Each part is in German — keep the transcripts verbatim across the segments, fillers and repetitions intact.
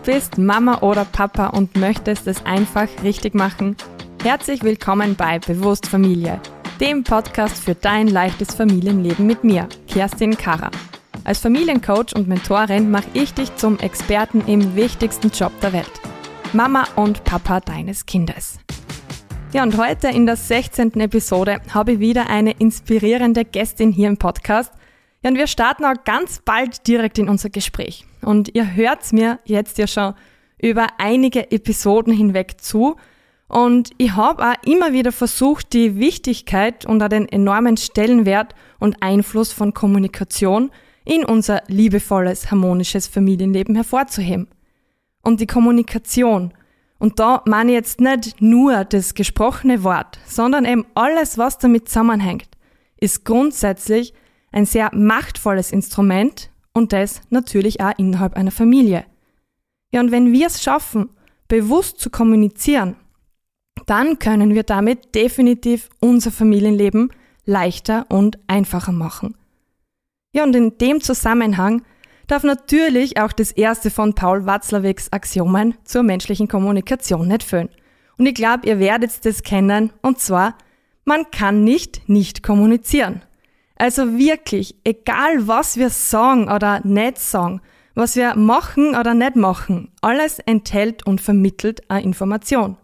bist Mama oder Papa und möchtest es einfach richtig machen? Herzlich willkommen bei Bewusst Familie, dem Podcast für dein leichtes Familienleben mit mir, Kerstin Karrer. Als Familiencoach und Mentorin mache ich dich zum Experten im wichtigsten Job der Welt, Mama und Papa deines Kindes. Ja, und heute in der sechzehnten Episode habe ich wieder eine inspirierende Gästin hier im Podcast. Ja, und wir starten auch ganz bald direkt in unser Gespräch. Und ihr hört mir jetzt ja schon über einige Episoden hinweg zu. Und ich habe auch immer wieder versucht, die Wichtigkeit und auch den enormen Stellenwert und Einfluss von Kommunikation in unser liebevolles, harmonisches Familienleben hervorzuheben. Und die Kommunikation, und da meine ich jetzt nicht nur das gesprochene Wort, sondern eben alles, was damit zusammenhängt, ist grundsätzlich ein sehr machtvolles Instrument und das natürlich auch innerhalb einer Familie. Ja, und wenn wir es schaffen, bewusst zu kommunizieren, dann können wir damit definitiv unser Familienleben leichter und einfacher machen. Ja, und in dem Zusammenhang darf natürlich auch das erste von Paul Watzlawicks Axiomen zur menschlichen Kommunikation nicht fehlen. Und ich glaube, ihr werdet das kennen, und zwar, man kann nicht nicht kommunizieren. Also wirklich, egal was wir sagen oder nicht sagen, was wir machen oder nicht machen, alles enthält und vermittelt eine Information.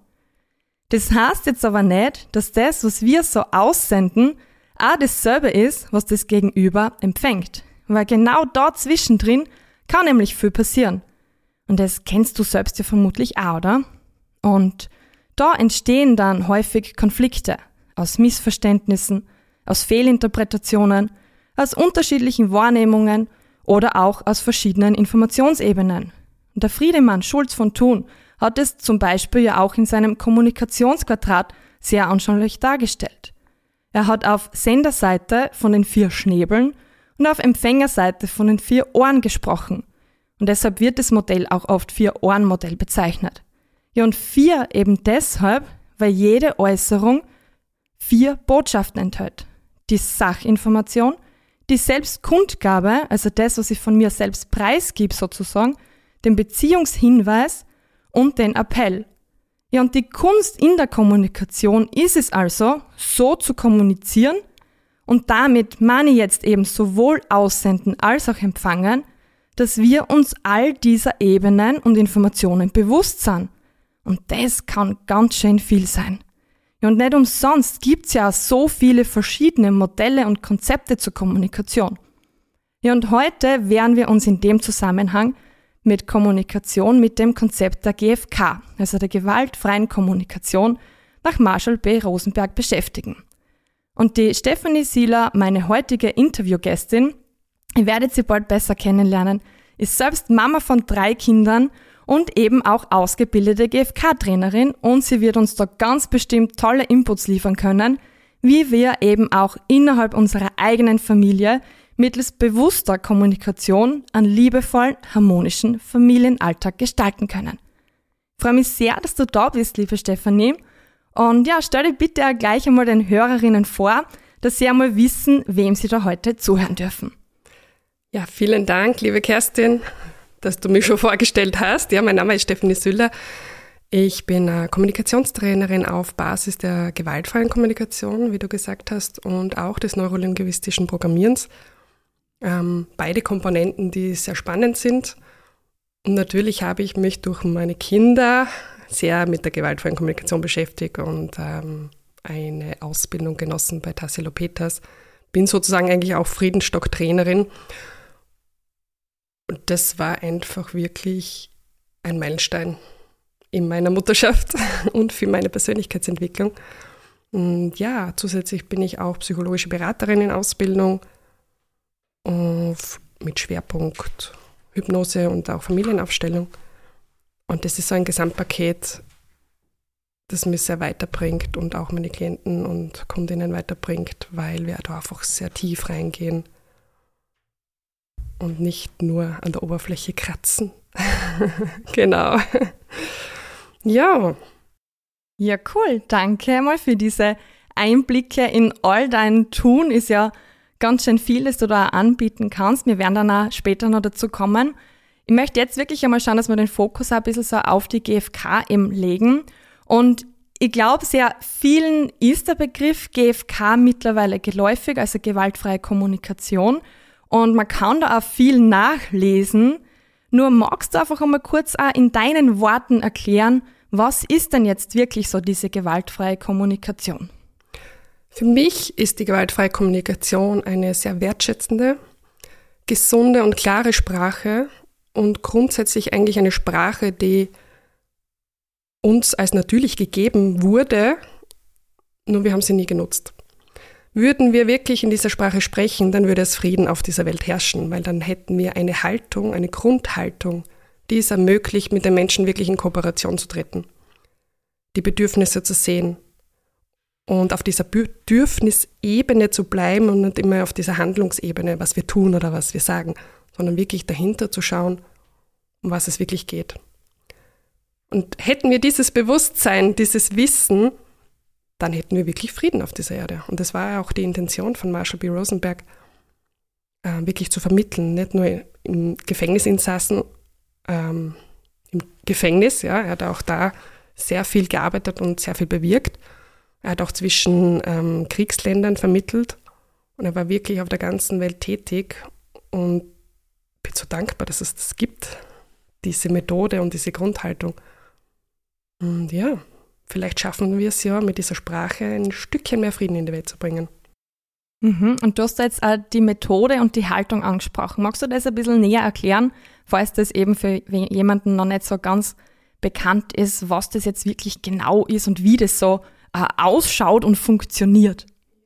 Das heißt jetzt aber nicht, dass das, was wir so aussenden, auch dasselbe ist, was das Gegenüber empfängt. Weil genau da zwischendrin kann nämlich viel passieren. Und das kennst du selbst ja vermutlich auch, oder? Und da entstehen dann häufig Konflikte aus Missverständnissen, aus Fehlinterpretationen, aus unterschiedlichen Wahrnehmungen oder auch aus verschiedenen Informationsebenen. Und der Friedemann Schulz von Thun hat es zum Beispiel ja auch in seinem Kommunikationsquadrat sehr anschaulich dargestellt. Er hat auf Senderseite von den vier Schnäbeln und auf Empfängerseite von den vier Ohren gesprochen. Und deshalb wird das Modell auch oft Vier-Ohren-Modell bezeichnet. Ja, und vier eben deshalb, weil jede Äußerung vier Botschaften enthält. Die Sachinformation, die Selbstkundgabe, also das, was ich von mir selbst preisgebe sozusagen, den Beziehungshinweis und den Appell. Ja, und die Kunst in der Kommunikation ist es also, so zu kommunizieren, und damit meine ich jetzt eben sowohl aussenden als auch empfangen, dass wir uns all dieser Ebenen und Informationen bewusst sind. Und das kann ganz schön viel sein. Ja, und nicht umsonst gibt's ja so viele verschiedene Modelle und Konzepte zur Kommunikation. Ja, und heute werden wir uns in dem Zusammenhang mit Kommunikation mit dem Konzept der G F K, also der gewaltfreien Kommunikation, nach Marshall B. Rosenberg beschäftigen. Und die Stefanie Sieler, meine heutige Interviewgästin, ihr werdet sie bald besser kennenlernen, ist selbst Mama von drei Kindern und eben auch ausgebildete G F K-Trainerin, und sie wird uns da ganz bestimmt tolle Inputs liefern können, wie wir eben auch innerhalb unserer eigenen Familie mittels bewusster Kommunikation einen liebevollen, harmonischen Familienalltag gestalten können. Ich freue mich sehr, dass du da bist, liebe Stefanie. Und ja, stell dir bitte auch gleich einmal den Hörerinnen vor, dass sie einmal wissen, wem sie da heute zuhören dürfen. Ja, vielen Dank, liebe Kerstin, dass du mich schon vorgestellt hast. Ja, mein Name ist Stefanie Sieler. Ich bin eine Kommunikationstrainerin auf Basis der gewaltfreien Kommunikation, wie du gesagt hast, und auch des neurolinguistischen Programmierens. Ähm, beide Komponenten, die sehr spannend sind. Und natürlich habe ich mich durch meine Kinder sehr mit der gewaltfreien Kommunikation beschäftigt und ähm, eine Ausbildung genossen bei Tassilo Peters. Bin sozusagen eigentlich auch Friedenstock-Trainerin. Und das war einfach wirklich ein Meilenstein in meiner Mutterschaft und für meine Persönlichkeitsentwicklung. Und ja, zusätzlich bin ich auch psychologische Beraterin in Ausbildung mit Schwerpunkt Hypnose und auch Familienaufstellung. Und das ist so ein Gesamtpaket, das mich sehr weiterbringt und auch meine Klienten und Kundinnen weiterbringt, weil wir da einfach sehr tief reingehen und nicht nur an der Oberfläche kratzen. Genau. Ja. Ja, cool. Danke mal für diese Einblicke in all dein Tun. Ist ja ganz schön viel, das du da anbieten kannst. Wir werden dann auch später noch dazu kommen. Ich möchte jetzt wirklich einmal schauen, dass wir den Fokus auch ein bisschen so auf die G F K eben legen. Und ich glaube, sehr vielen ist der Begriff G F K mittlerweile geläufig, also gewaltfreie Kommunikation. Und man kann da auch viel nachlesen. Nur magst du einfach einmal kurz auch in deinen Worten erklären, was ist denn jetzt wirklich so diese gewaltfreie Kommunikation? Für mich ist die gewaltfreie Kommunikation eine sehr wertschätzende, gesunde und klare Sprache und grundsätzlich eigentlich eine Sprache, die uns als natürlich gegeben wurde, nur wir haben sie nie genutzt. Würden wir wirklich in dieser Sprache sprechen, dann würde es Frieden auf dieser Welt herrschen, weil dann hätten wir eine Haltung, eine Grundhaltung, die es ermöglicht, mit den Menschen wirklich in Kooperation zu treten, die Bedürfnisse zu sehen und auf dieser Bedürfnisebene zu bleiben und nicht immer auf dieser Handlungsebene, was wir tun oder was wir sagen, sondern wirklich dahinter zu schauen, um was es wirklich geht. Und hätten wir dieses Bewusstsein, dieses Wissen, dann hätten wir wirklich Frieden auf dieser Erde. Und das war ja auch die Intention von Marshall B. Rosenberg, äh, wirklich zu vermitteln, nicht nur im Gefängnisinsassen, ähm, im Gefängnis, ja, er hat auch da sehr viel gearbeitet und sehr viel bewirkt. Er hat auch zwischen ähm, Kriegsländern vermittelt und er war wirklich auf der ganzen Welt tätig und bin so dankbar, dass es das gibt, diese Methode und diese Grundhaltung. Und ja, vielleicht schaffen wir es ja mit dieser Sprache ein Stückchen mehr Frieden in die Welt zu bringen. Mhm. Und du hast jetzt auch die Methode und die Haltung angesprochen. Magst du das ein bisschen näher erklären, falls das eben für jemanden noch nicht so ganz bekannt ist, was das jetzt wirklich genau ist und wie das so äh, ausschaut und funktioniert?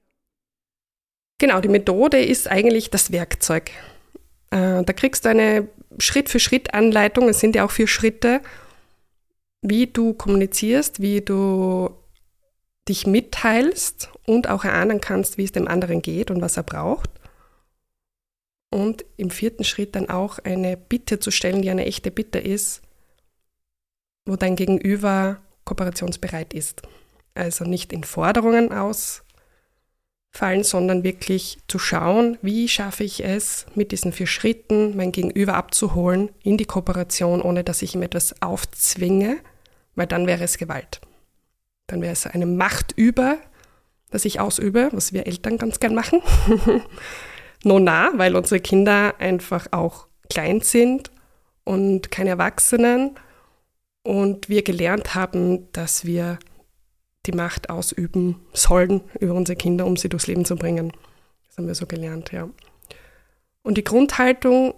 Genau, die Methode ist eigentlich das Werkzeug. Äh, da kriegst du eine Schritt-für-Schritt-Anleitung, es sind ja auch vier Schritte, wie du kommunizierst, wie du dich mitteilst und auch erahnen kannst, wie es dem anderen geht und was er braucht. Und im vierten Schritt dann auch eine Bitte zu stellen, die eine echte Bitte ist, wo dein Gegenüber kooperationsbereit ist. Also nicht in Forderungen ausfallen, sondern wirklich zu schauen, wie schaffe ich es, mit diesen vier Schritten mein Gegenüber abzuholen in die Kooperation, ohne dass ich ihm etwas aufzwinge, weil dann wäre es Gewalt. Dann wäre es eine Macht über, das ich ausübe, was wir Eltern ganz gern machen. No nah, weil unsere Kinder einfach auch klein sind und keine Erwachsenen und wir gelernt haben, dass wir die Macht ausüben sollen über unsere Kinder, um sie durchs Leben zu bringen. Das haben wir so gelernt, ja. Und die Grundhaltung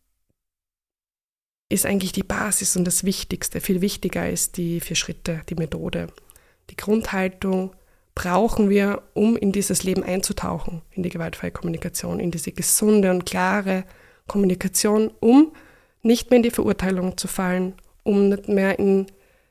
ist eigentlich die Basis und das Wichtigste. Viel wichtiger ist die vier Schritte, die Methode. Die Grundhaltung brauchen wir, um in dieses Leben einzutauchen, in die gewaltfreie Kommunikation, in diese gesunde und klare Kommunikation, um nicht mehr in die Verurteilung zu fallen, um nicht mehr in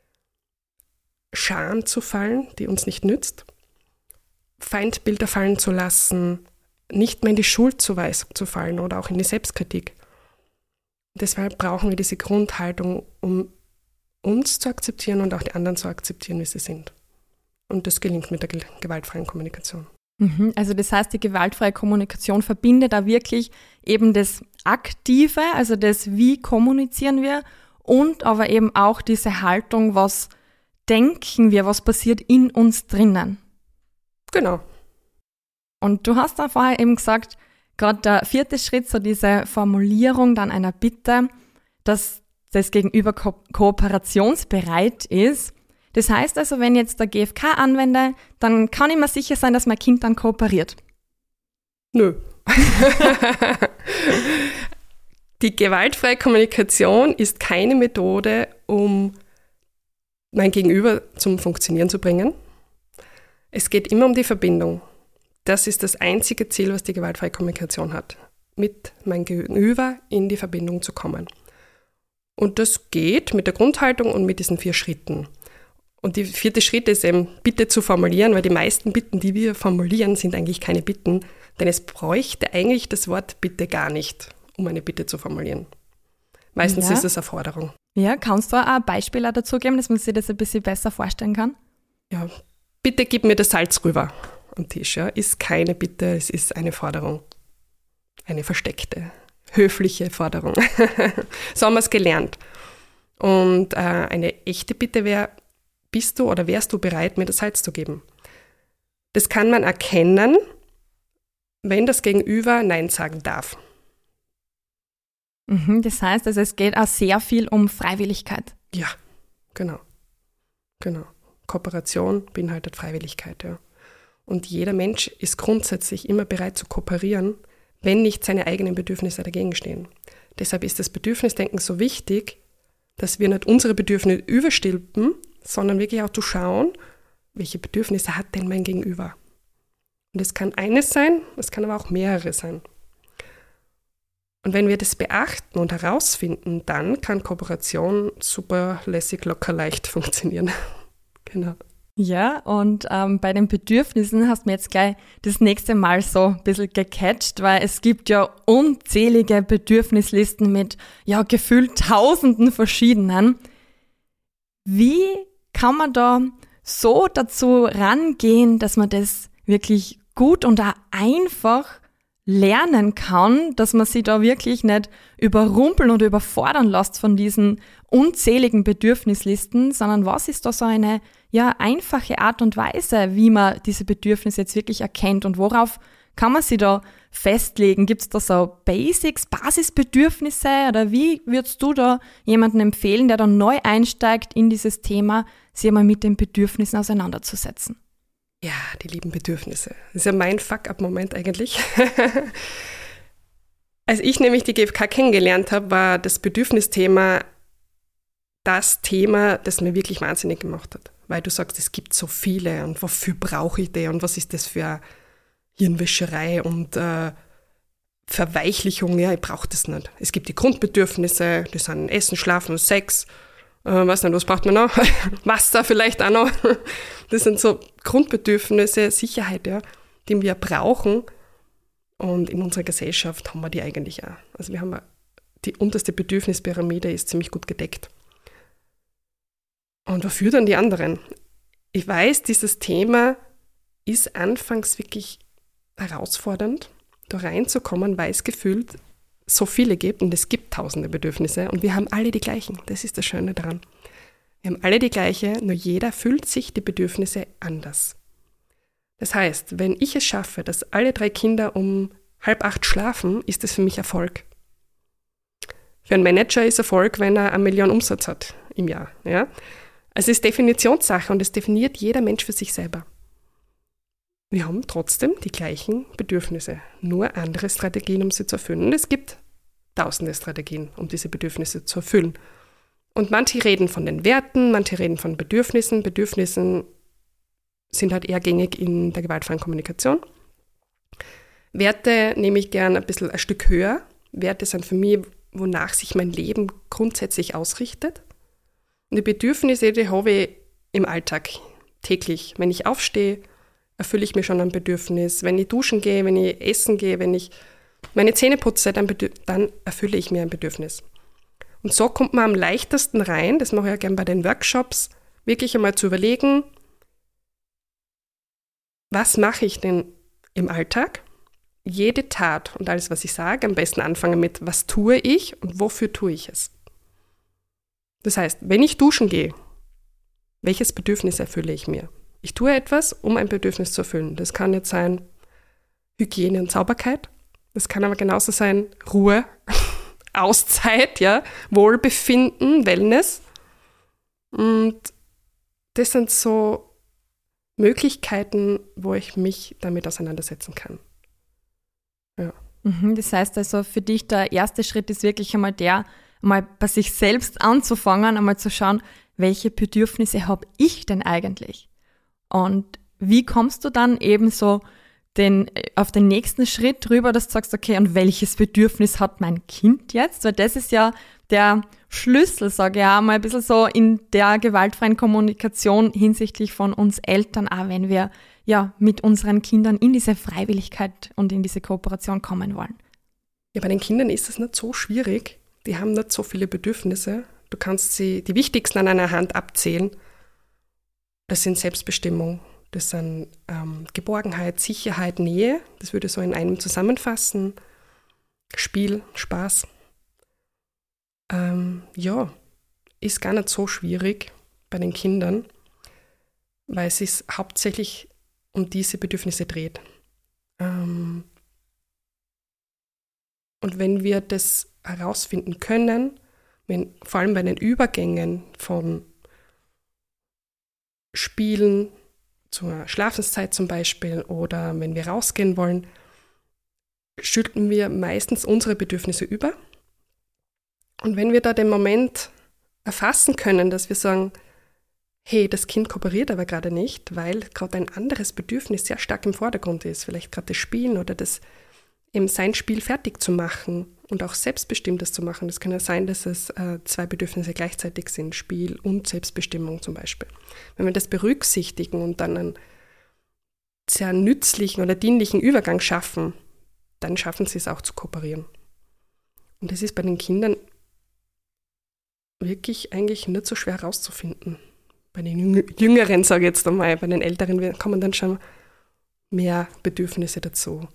Scham zu fallen, die uns nicht nützt, Feindbilder fallen zu lassen, nicht mehr in die Schuldzuweisung zu fallen oder auch in die Selbstkritik. Deshalb brauchen wir diese Grundhaltung, um uns zu akzeptieren und auch die anderen zu akzeptieren, wie sie sind. Und das gelingt mit der gewaltfreien Kommunikation. Also das heißt, die gewaltfreie Kommunikation verbindet da wirklich eben das Aktive, also das, wie kommunizieren wir, und aber eben auch diese Haltung, was denken wir, was passiert in uns drinnen. Genau. Und du hast da vorher eben gesagt, gerade der vierte Schritt, so diese Formulierung dann einer Bitte, dass das Gegenüber ko- kooperationsbereit ist. Das heißt also, wenn ich jetzt der G F K anwende, dann kann ich mir sicher sein, dass mein Kind dann kooperiert. Nö. Die gewaltfreie Kommunikation ist keine Methode, um mein Gegenüber zum Funktionieren zu bringen. Es geht immer um die Verbindung. Das ist das einzige Ziel, was die gewaltfreie Kommunikation hat. Mit meinem Gegenüber in die Verbindung zu kommen. Und das geht mit der Grundhaltung und mit diesen vier Schritten. Und der vierte Schritt ist eben, Bitte zu formulieren, weil die meisten Bitten, die wir formulieren, sind eigentlich keine Bitten, denn es bräuchte eigentlich das Wort Bitte gar nicht, um eine Bitte zu formulieren. Meistens ja. ist es eine Forderung. Ja, kannst du ein Beispiel auch dazu geben, dass man sich das ein bisschen besser vorstellen kann? Ja, bitte gib mir das Salz rüber am Tisch. Ja. Ist keine Bitte, es ist eine Forderung. Eine versteckte, höfliche Forderung. So haben wir es gelernt. Und äh, eine echte Bitte wäre, bist du oder wärst du bereit, mir das Salz zu geben? Das kann man erkennen, wenn das Gegenüber Nein sagen darf. Mhm, das heißt, also es geht auch sehr viel um Freiwilligkeit. Ja, genau. Genau. Kooperation beinhaltet Freiwilligkeit, ja. Und jeder Mensch ist grundsätzlich immer bereit zu kooperieren, wenn nicht seine eigenen Bedürfnisse dagegen stehen. Deshalb ist das Bedürfnisdenken so wichtig, dass wir nicht unsere Bedürfnisse überstülpen, sondern wirklich auch zu schauen, welche Bedürfnisse hat denn mein Gegenüber. Und es kann eines sein, es kann aber auch mehrere sein. Und wenn wir das beachten und herausfinden, dann kann Kooperation super lässig, locker, leicht funktionieren. Genau. Ja, und ähm, bei den Bedürfnissen hast du mir jetzt gleich das nächste Mal so ein bisschen gecatcht, weil es gibt ja unzählige Bedürfnislisten mit ja gefühlt tausenden verschiedenen. Wie kann man da so dazu rangehen, dass man das wirklich gut und auch einfach lernen kann, dass man sich da wirklich nicht überrumpeln und überfordern lässt von diesen unzähligen Bedürfnislisten, sondern was ist da so eine ja einfache Art und Weise, wie man diese Bedürfnisse jetzt wirklich erkennt und worauf kann man sie da festlegen? Gibt es da so Basics, Basisbedürfnisse oder wie würdest du da jemanden empfehlen, der da neu einsteigt in dieses Thema, sich einmal mit den Bedürfnissen auseinanderzusetzen? Ja, die lieben Bedürfnisse. Das ist ja mein Fuck-up-Moment eigentlich. Als ich nämlich die G F K kennengelernt habe, war das Bedürfnisthema das Thema, das mir wirklich wahnsinnig gemacht hat. Weil du sagst, es gibt so viele und wofür brauche ich die und was ist das für Hirnwäscherei und äh, Verweichlichung. Ja, ich brauche das nicht. Es gibt die Grundbedürfnisse, die sind Essen, Schlafen, Sex. Äh, weiß nicht, was braucht man noch? Wasser vielleicht auch noch. Das sind so Grundbedürfnisse, Sicherheit, ja, die wir brauchen. Und in unserer Gesellschaft haben wir die eigentlich auch. Also wir haben die unterste Bedürfnispyramide ist ziemlich gut gedeckt. Und wofür dann die anderen? Ich weiß, dieses Thema ist anfangs wirklich herausfordernd, da reinzukommen, weil es gefühlt so viele gibt und es gibt tausende Bedürfnisse und wir haben alle die gleichen. Das ist das Schöne daran. Wir haben alle die gleiche, nur jeder fühlt sich die Bedürfnisse anders. Das heißt, wenn ich es schaffe, dass alle drei Kinder um halb acht schlafen, ist das für mich Erfolg. Für einen Manager ist Erfolg, wenn er eine Million Umsatz hat im Jahr. Ja? Also es ist Definitionssache und es definiert jeder Mensch für sich selber. Wir haben trotzdem die gleichen Bedürfnisse, nur andere Strategien, um sie zu erfüllen. Und es gibt tausende Strategien, um diese Bedürfnisse zu erfüllen. Und manche reden von den Werten, manche reden von Bedürfnissen. Bedürfnissen sind halt eher gängig in der gewaltfreien Kommunikation. Werte nehme ich gern ein bisschen ein Stück höher. Werte sind für mich, wonach sich mein Leben grundsätzlich ausrichtet. Und die Bedürfnisse, die habe ich im Alltag täglich. Wenn ich aufstehe, erfülle ich mir schon ein Bedürfnis. Wenn ich duschen gehe, wenn ich essen gehe, wenn ich meine Zähne putze, dann, bedürf- dann erfülle ich mir ein Bedürfnis. Und so kommt man am leichtesten rein, das mache ich ja gerne bei den Workshops, wirklich einmal zu überlegen, was mache ich denn im Alltag? Jede Tat und alles, was ich sage, am besten anfangen mit, was tue ich und wofür tue ich es? Das heißt, wenn ich duschen gehe, welches Bedürfnis erfülle ich mir? Ich tue etwas, um ein Bedürfnis zu erfüllen. Das kann jetzt sein Hygiene und Sauberkeit. Das kann aber genauso sein Ruhe, Auszeit, ja, Wohlbefinden, Wellness. Und das sind so Möglichkeiten, wo ich mich damit auseinandersetzen kann. Ja. Mhm, das heißt also, für dich der erste Schritt ist wirklich einmal der, mal bei sich selbst anzufangen, einmal zu schauen, welche Bedürfnisse habe ich denn eigentlich? Und wie kommst du dann eben so den, auf den nächsten Schritt drüber, dass du sagst, okay, und welches Bedürfnis hat mein Kind jetzt? Weil das ist ja der Schlüssel, sage ich auch mal, ein bisschen so in der gewaltfreien Kommunikation hinsichtlich von uns Eltern, auch wenn wir ja mit unseren Kindern in diese Freiwilligkeit und in diese Kooperation kommen wollen. Ja, bei den Kindern ist es nicht so schwierig. Die haben nicht so viele Bedürfnisse. Du kannst sie, die wichtigsten an einer Hand abzählen. Das sind Selbstbestimmung, das sind ähm, Geborgenheit, Sicherheit, Nähe. Das würde ich so in einem zusammenfassen. Spiel, Spaß. Ähm, ja, ist gar nicht so schwierig bei den Kindern, weil es sich hauptsächlich um diese Bedürfnisse dreht. Ähm, und wenn wir das herausfinden können, wenn, vor allem bei den Übergängen von Spielen zur Schlafenszeit zum Beispiel oder wenn wir rausgehen wollen, schütten wir meistens unsere Bedürfnisse über. Und wenn wir da den Moment erfassen können, dass wir sagen, hey, das Kind kooperiert aber gerade nicht, weil gerade ein anderes Bedürfnis sehr stark im Vordergrund ist, vielleicht gerade das Spielen oder das eben sein Spiel fertig zu machen und auch selbstbestimmtes zu machen. Das kann ja sein, dass es äh, zwei Bedürfnisse gleichzeitig sind, Spiel und Selbstbestimmung zum Beispiel. Wenn wir das berücksichtigen und dann einen sehr nützlichen oder dienlichen Übergang schaffen, dann schaffen sie es auch zu kooperieren. Und das ist bei den Kindern wirklich eigentlich nicht so schwer herauszufinden. Bei den Jüngeren, sage ich jetzt einmal, bei den Älteren kommen dann schon mehr Bedürfnisse dazu.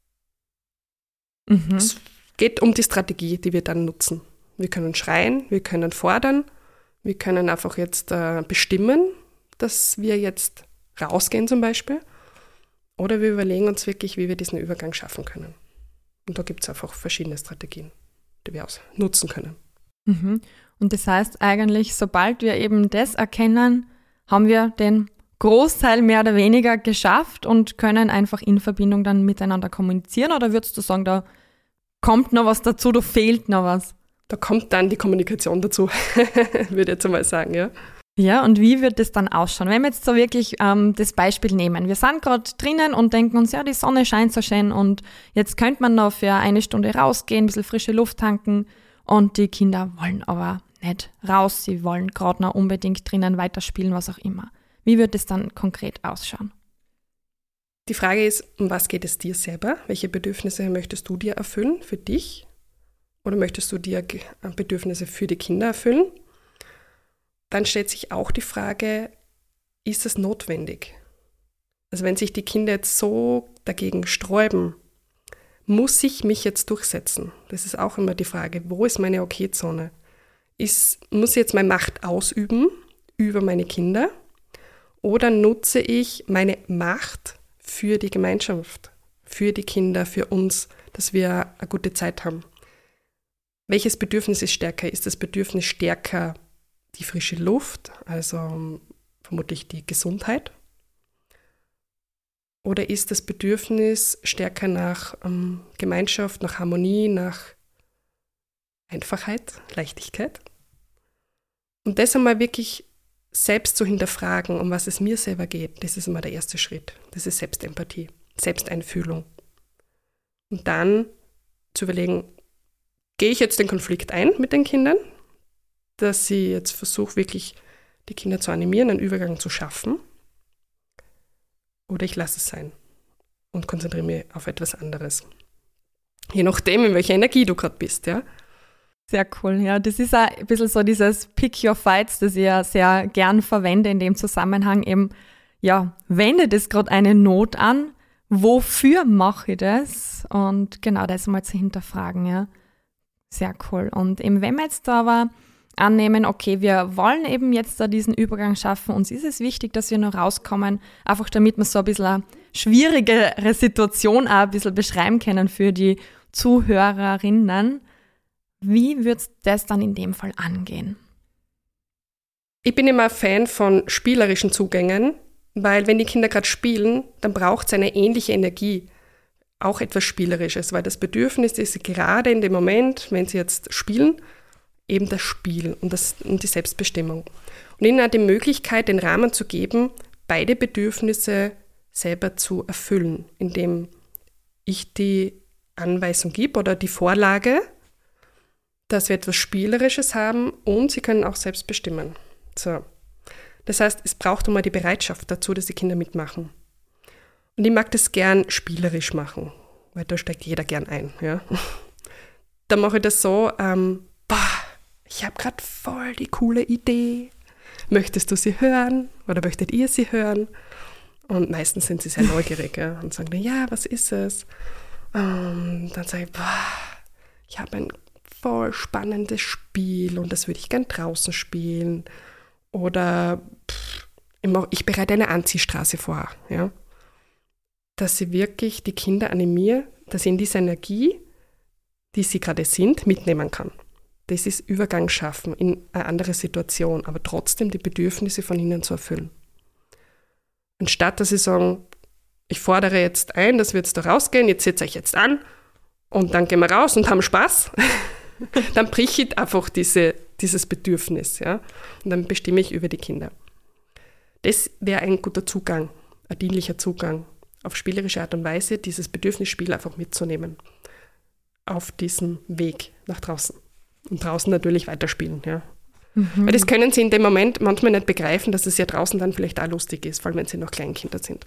Mhm. Es geht um die Strategie, die wir dann nutzen. Wir können schreien, wir können fordern, wir können einfach jetzt äh, bestimmen, dass wir jetzt rausgehen zum Beispiel. Oder wir überlegen uns wirklich, wie wir diesen Übergang schaffen können. Und da gibt es einfach verschiedene Strategien, die wir aus nutzen können. Mhm. Und das heißt eigentlich, sobald wir eben das erkennen, haben wir den Großteil mehr oder weniger geschafft und können einfach in Verbindung dann miteinander kommunizieren? Oder würdest du sagen, da kommt noch was dazu, da fehlt noch was? Da kommt dann die Kommunikation dazu, würde ich jetzt einmal sagen, ja. Ja, und wie wird das dann ausschauen? Wenn wir jetzt so wirklich ähm, das Beispiel nehmen. Wir sind gerade drinnen und denken uns, ja, die Sonne scheint so schön und jetzt könnte man noch für eine Stunde rausgehen, ein bisschen frische Luft tanken und die Kinder wollen aber nicht raus, sie wollen gerade noch unbedingt drinnen weiterspielen, was auch immer. Wie wird es dann konkret ausschauen? Die Frage ist, um was geht es dir selber? Welche Bedürfnisse möchtest du dir erfüllen für dich? Oder möchtest du dir Bedürfnisse für die Kinder erfüllen? Dann stellt sich auch die Frage, ist es notwendig? Also wenn sich die Kinder jetzt so dagegen sträuben, muss ich mich jetzt durchsetzen? Das ist auch immer die Frage, wo ist meine Okay-Zone? Ist, muss ich jetzt meine Macht ausüben über meine Kinder? Oder nutze ich meine Macht für die Gemeinschaft, für die Kinder, für uns, dass wir eine gute Zeit haben? Welches Bedürfnis ist stärker? Ist das Bedürfnis stärker die frische Luft, also vermutlich die Gesundheit? Oder ist das Bedürfnis stärker nach ähm, Gemeinschaft, nach Harmonie, nach Einfachheit, Leichtigkeit? Und das einmal wirklich selbst zu hinterfragen, um was es mir selber geht, das ist immer der erste Schritt. Das ist Selbstempathie, Selbsteinfühlung. Und dann zu überlegen, gehe ich jetzt den Konflikt ein mit den Kindern, dass ich jetzt versuche, wirklich die Kinder zu animieren, einen Übergang zu schaffen, oder ich lasse es sein und konzentriere mich auf etwas anderes. Je nachdem, in welcher Energie du gerade bist, ja. Sehr cool, ja. Das ist auch ein bisschen so dieses Pick Your Fights, das ich ja sehr gern verwende in dem Zusammenhang. Eben, ja, wendet es gerade eine Not an? Wofür mache ich das? Und genau das mal zu hinterfragen, ja. Sehr cool. Und eben, wenn wir jetzt da aber annehmen, okay, wir wollen eben jetzt da diesen Übergang schaffen, uns ist es wichtig, dass wir noch rauskommen, einfach damit wir so ein bisschen eine schwierigere Situation auch ein bisschen beschreiben können für die Zuhörerinnen. Wie würdest du das dann in dem Fall angehen? Ich bin immer Fan von spielerischen Zugängen, weil wenn die Kinder gerade spielen, dann braucht es eine ähnliche Energie, auch etwas Spielerisches, weil das Bedürfnis ist gerade in dem Moment, wenn sie jetzt spielen, eben das Spiel und, das, und die Selbstbestimmung. Und ihnen auch die Möglichkeit, den Rahmen zu geben, beide Bedürfnisse selber zu erfüllen, indem ich die Anweisung gebe oder die Vorlage, dass wir etwas Spielerisches haben und sie können auch selbst bestimmen. So. Das heißt, es braucht immer die Bereitschaft dazu, dass die Kinder mitmachen. Und ich mag das gern spielerisch machen, weil da steigt jeder gern ein. Ja. Dann mache ich das so, ähm, boah, ich habe gerade voll die coole Idee. Möchtest du sie hören oder möchtet ihr sie hören? Und meistens sind sie sehr neugierig, ja, und sagen dann, ja, was ist es? Und dann sage ich, boah, ich habe ein voll spannendes Spiel und das würde ich gern draußen spielen. Oder pff, ich bereite eine Anziehstraße vor. Ja? Dass sie wirklich die Kinder animiere, dass sie in diese Energie, die sie gerade sind, mitnehmen kann. Das ist Übergang schaffen in eine andere Situation, aber trotzdem die Bedürfnisse von ihnen zu erfüllen. Anstatt dass sie sagen, ich fordere jetzt ein, dass wir jetzt da rausgehen, jetzt setzt euch jetzt an und dann gehen wir raus und haben Spaß, dann bricht ich einfach diese, dieses Bedürfnis. Ja? Und dann bestimme ich über die Kinder. Das wäre ein guter Zugang, ein dienlicher Zugang, auf spielerische Art und Weise dieses Bedürfnisspiel einfach mitzunehmen. Auf diesem Weg nach draußen. Und draußen natürlich weiterspielen. Ja. Mhm. Weil das können sie in dem Moment manchmal nicht begreifen, dass es ja draußen dann vielleicht auch lustig ist, vor allem wenn sie noch Kleinkinder sind.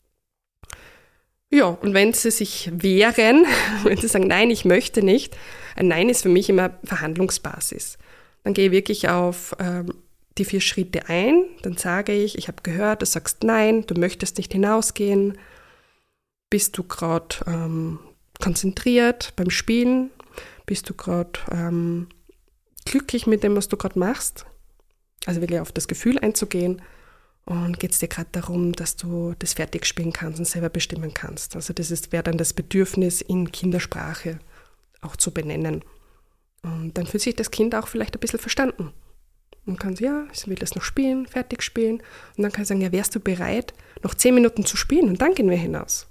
Ja, und wenn sie sich wehren, wenn sie sagen, nein, ich möchte nicht, ein Nein ist für mich immer Verhandlungsbasis. Dann gehe ich wirklich auf ähm, die vier Schritte ein, dann sage ich, ich habe gehört, du sagst nein, du möchtest nicht hinausgehen, bist du gerade ähm, konzentriert beim Spielen, bist du gerade ähm, glücklich mit dem, was du gerade machst, also wirklich auf das Gefühl einzugehen. Und geht es dir gerade darum, dass du das fertig spielen kannst und selber bestimmen kannst. Also das wäre dann das Bedürfnis in Kindersprache auch zu benennen. Und dann fühlt sich das Kind auch vielleicht ein bisschen verstanden. Und kann sagen, ja, ich will das noch spielen, fertig spielen. Und dann kann ich sagen, ja, wärst du bereit, noch zehn Minuten zu spielen und dann gehen wir hinaus.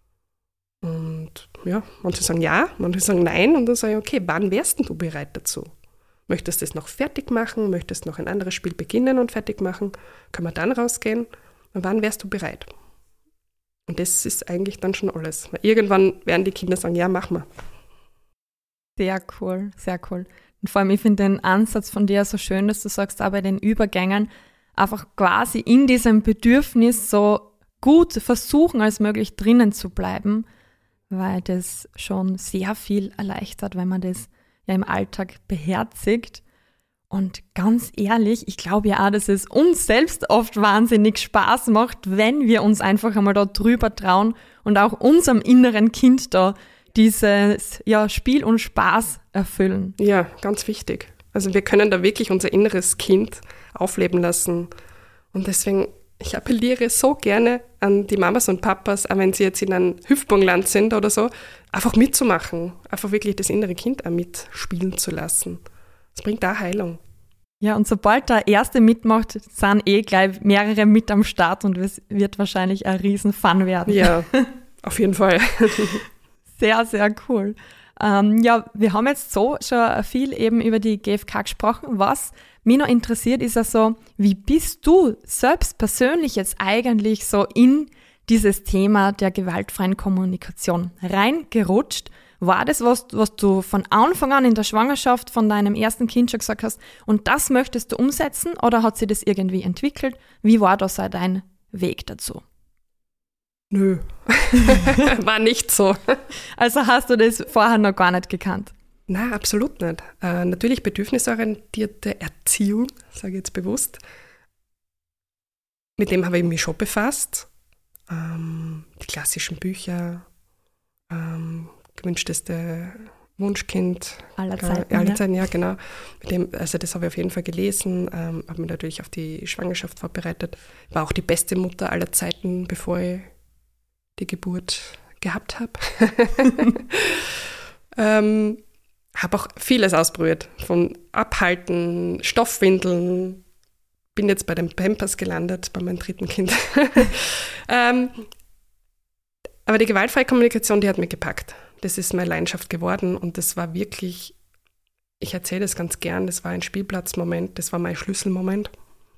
Und ja, manche sagen ja, manche sagen nein. Und dann sage ich, okay, wann wärst denn du bereit dazu? Möchtest du es noch fertig machen? Möchtest du noch ein anderes Spiel beginnen und fertig machen? Können wir dann rausgehen? Und wann wärst du bereit? Und das ist eigentlich dann schon alles. Weil irgendwann werden die Kinder sagen, ja, mach mal. Sehr cool, sehr cool. Und vor allem, ich finde den Ansatz von dir so schön, dass du sagst, auch bei den Übergängen einfach quasi in diesem Bedürfnis so gut versuchen als möglich drinnen zu bleiben, weil das schon sehr viel erleichtert, wenn man das ja im Alltag beherzigt. Und ganz ehrlich, ich glaube ja auch, dass es uns selbst oft wahnsinnig Spaß macht, wenn wir uns einfach einmal da drüber trauen und auch unserem inneren Kind da dieses ja, Spiel und Spaß erfüllen. Ja, ganz wichtig. Also wir können da wirklich unser inneres Kind aufleben lassen. Und deswegen, ich appelliere so gerne an die Mamas und Papas, auch wenn sie jetzt in einem Hüpfburgenland sind oder so, einfach mitzumachen. Einfach wirklich das innere Kind auch mitspielen zu lassen. Das bringt auch Heilung. Ja, und sobald der Erste mitmacht, sind eh gleich mehrere mit am Start und es wird wahrscheinlich ein riesen Fun werden. Ja, auf jeden Fall. Sehr, sehr cool. Ähm, ja, wir haben jetzt so schon viel eben über die G F K gesprochen. Was mich noch interessiert, ist also, wie bist du selbst persönlich jetzt eigentlich so in dieses Thema der gewaltfreien Kommunikation reingerutscht? War das was, was du von Anfang an in der Schwangerschaft von deinem ersten Kind schon gesagt hast und das möchtest du umsetzen oder hat sich das irgendwie entwickelt? Wie war da so dein Weg dazu? Nö, war nicht so. Also hast du das vorher noch gar nicht gekannt? Nein, absolut nicht. Äh, natürlich bedürfnisorientierte Erziehung, sage ich jetzt bewusst. Mit dem habe ich mich schon befasst. Ähm, die klassischen Bücher, ähm, gewünschteste Wunschkind. Aller Zeiten. Äh, aller Zeiten, ja, genau. Mit dem, also das habe ich auf jeden Fall gelesen, ähm, habe mich natürlich auf die Schwangerschaft vorbereitet. War auch die beste Mutter aller Zeiten, bevor ich die Geburt gehabt habe. ähm, habe auch vieles ausprobiert, von Abhalten, Stoffwindeln, bin jetzt bei den Pampers gelandet, bei meinem dritten Kind. ähm, aber die gewaltfreie Kommunikation, die hat mich gepackt. Das ist meine Leidenschaft geworden und das war wirklich, ich erzähle das ganz gern, das war ein Spielplatzmoment, das war mein Schlüsselmoment,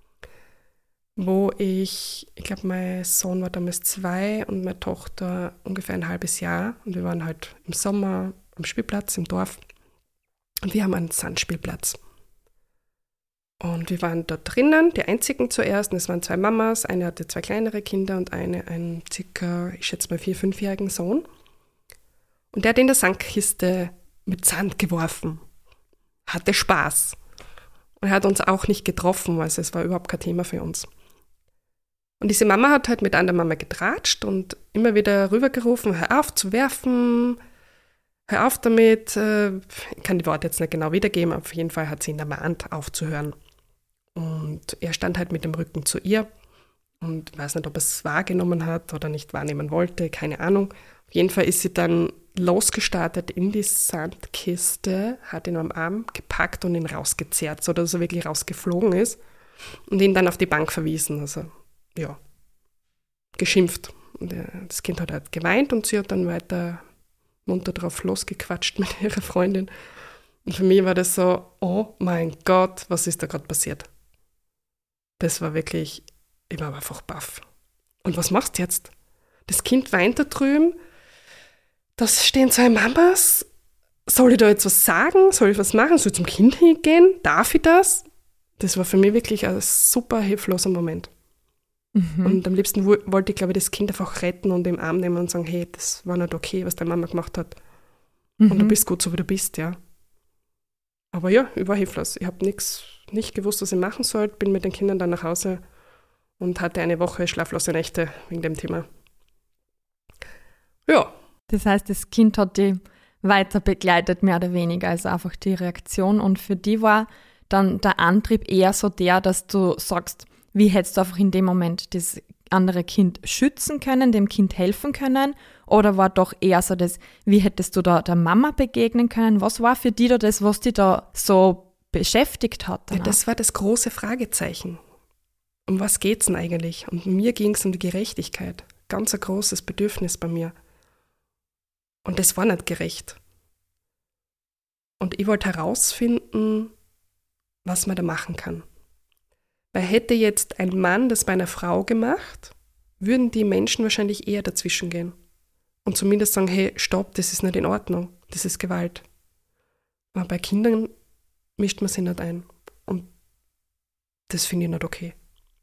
wo ich, ich glaube, mein Sohn war damals zwei und meine Tochter ungefähr ein halbes Jahr und wir waren halt im Sommer am Spielplatz im Dorf und wir haben einen Sandspielplatz. Und wir waren dort drinnen, die einzigen zuerst, und es waren zwei Mamas, eine hatte zwei kleinere Kinder und eine einen circa, ich schätze mal, vier-, fünfjährigen Sohn. Und der hat in der Sandkiste mit Sand geworfen, hatte Spaß. Und er hat uns auch nicht getroffen, also es war überhaupt kein Thema für uns. Und diese Mama hat halt mit einer Mama getratscht und immer wieder rübergerufen, hör auf zu werfen, hör auf damit. Ich kann die Worte jetzt nicht genau wiedergeben, aber auf jeden Fall hat sie ihn ermahnt, aufzuhören. Und er stand halt mit dem Rücken zu ihr und weiß nicht, ob er es wahrgenommen hat oder nicht wahrnehmen wollte, keine Ahnung. Auf jeden Fall ist sie dann losgestartet in die Sandkiste, hat ihn am Arm gepackt und ihn rausgezerrt, sodass er wirklich rausgeflogen ist und ihn dann auf die Bank verwiesen. Also, ja, geschimpft. Und das Kind hat halt geweint und sie hat dann weiter munter drauf losgequatscht mit ihrer Freundin. Und für mich war das so, oh mein Gott, was ist da gerade passiert? Das war wirklich, ich war einfach baff. Und was machst du jetzt? Das Kind weint da drüben, da stehen zwei Mamas. Soll ich da jetzt was sagen? Soll ich was machen? Soll ich zum Kind hingehen? Darf ich das? Das war für mich wirklich ein super hilfloser Moment. Mhm. Und am liebsten wollte ich, glaube ich, das Kind einfach retten und im Arm nehmen und sagen, hey, das war nicht okay, was deine Mama gemacht hat. Mhm. Und du bist gut, so wie du bist, ja. Aber ja, ich war hilflos. Ich habe nichts, nicht gewusst, was ich machen sollte, bin mit den Kindern dann nach Hause und hatte eine Woche schlaflose Nächte wegen dem Thema. Ja. Das heißt, das Kind hat die weiter begleitet, mehr oder weniger, also einfach die Reaktion. Und für die war dann der Antrieb eher so der, dass du sagst, wie hättest du einfach in dem Moment das andere Kind schützen können, dem Kind helfen können? Oder war doch eher so das, wie hättest du da der Mama begegnen können? Was war für dich da das, was dich da so beschäftigt hat? Ja, das war das große Fragezeichen. Um was geht's denn eigentlich? Und mir ging es um die Gerechtigkeit. Ganz ein großes Bedürfnis bei mir. Und das war nicht gerecht. Und ich wollte herausfinden, was man da machen kann. Weil hätte jetzt ein Mann das bei einer Frau gemacht, würden die Menschen wahrscheinlich eher dazwischen gehen. Und zumindest sagen, hey, stopp, das ist nicht in Ordnung, das ist Gewalt. Aber bei Kindern mischt man sich nicht ein. Und das finde ich nicht okay.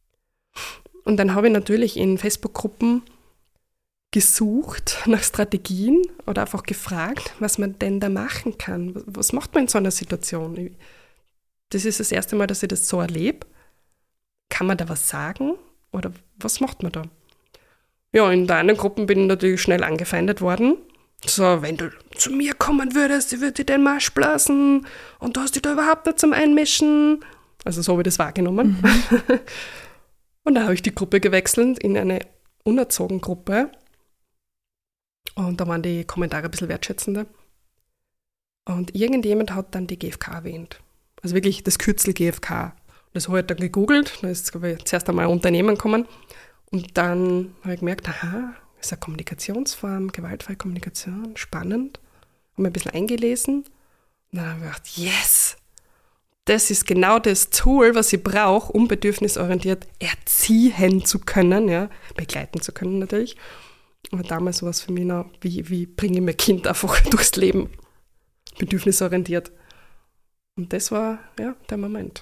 Und dann habe ich natürlich in Facebook-Gruppen gesucht nach Strategien oder einfach gefragt, was man denn da machen kann. Was macht man in so einer Situation? Das ist das erste Mal, dass ich das so erlebe. Kann man da was sagen? Oder was macht man da? Ja, in der anderen Gruppe bin ich natürlich schnell angefeindet worden. So, wenn du zu mir kommen würdest, ich würde dir den Marsch blasen und du hast dich da überhaupt nicht zum Einmischen. Also so habe ich das wahrgenommen. Mhm. Und dann habe ich die Gruppe gewechselt in eine unerzogen Gruppe. Und da waren die Kommentare ein bisschen wertschätzender. Und irgendjemand hat dann die G F K erwähnt. Also wirklich das Kürzel G F K. Das habe ich dann gegoogelt. Da ist, glaube ich, zuerst einmal ein Unternehmen gekommen. Und dann habe ich gemerkt, aha, das ist eine Kommunikationsform, gewaltfreie Kommunikation, spannend. Habe mich ein bisschen eingelesen. Und dann habe ich gedacht, yes! Das ist genau das Tool, was ich brauche, um bedürfnisorientiert erziehen zu können, ja, begleiten zu können natürlich. Aber damals war es für mich noch, wie, wie bringe ich mein Kind einfach durchs Leben, bedürfnisorientiert. Und das war, ja, der Moment.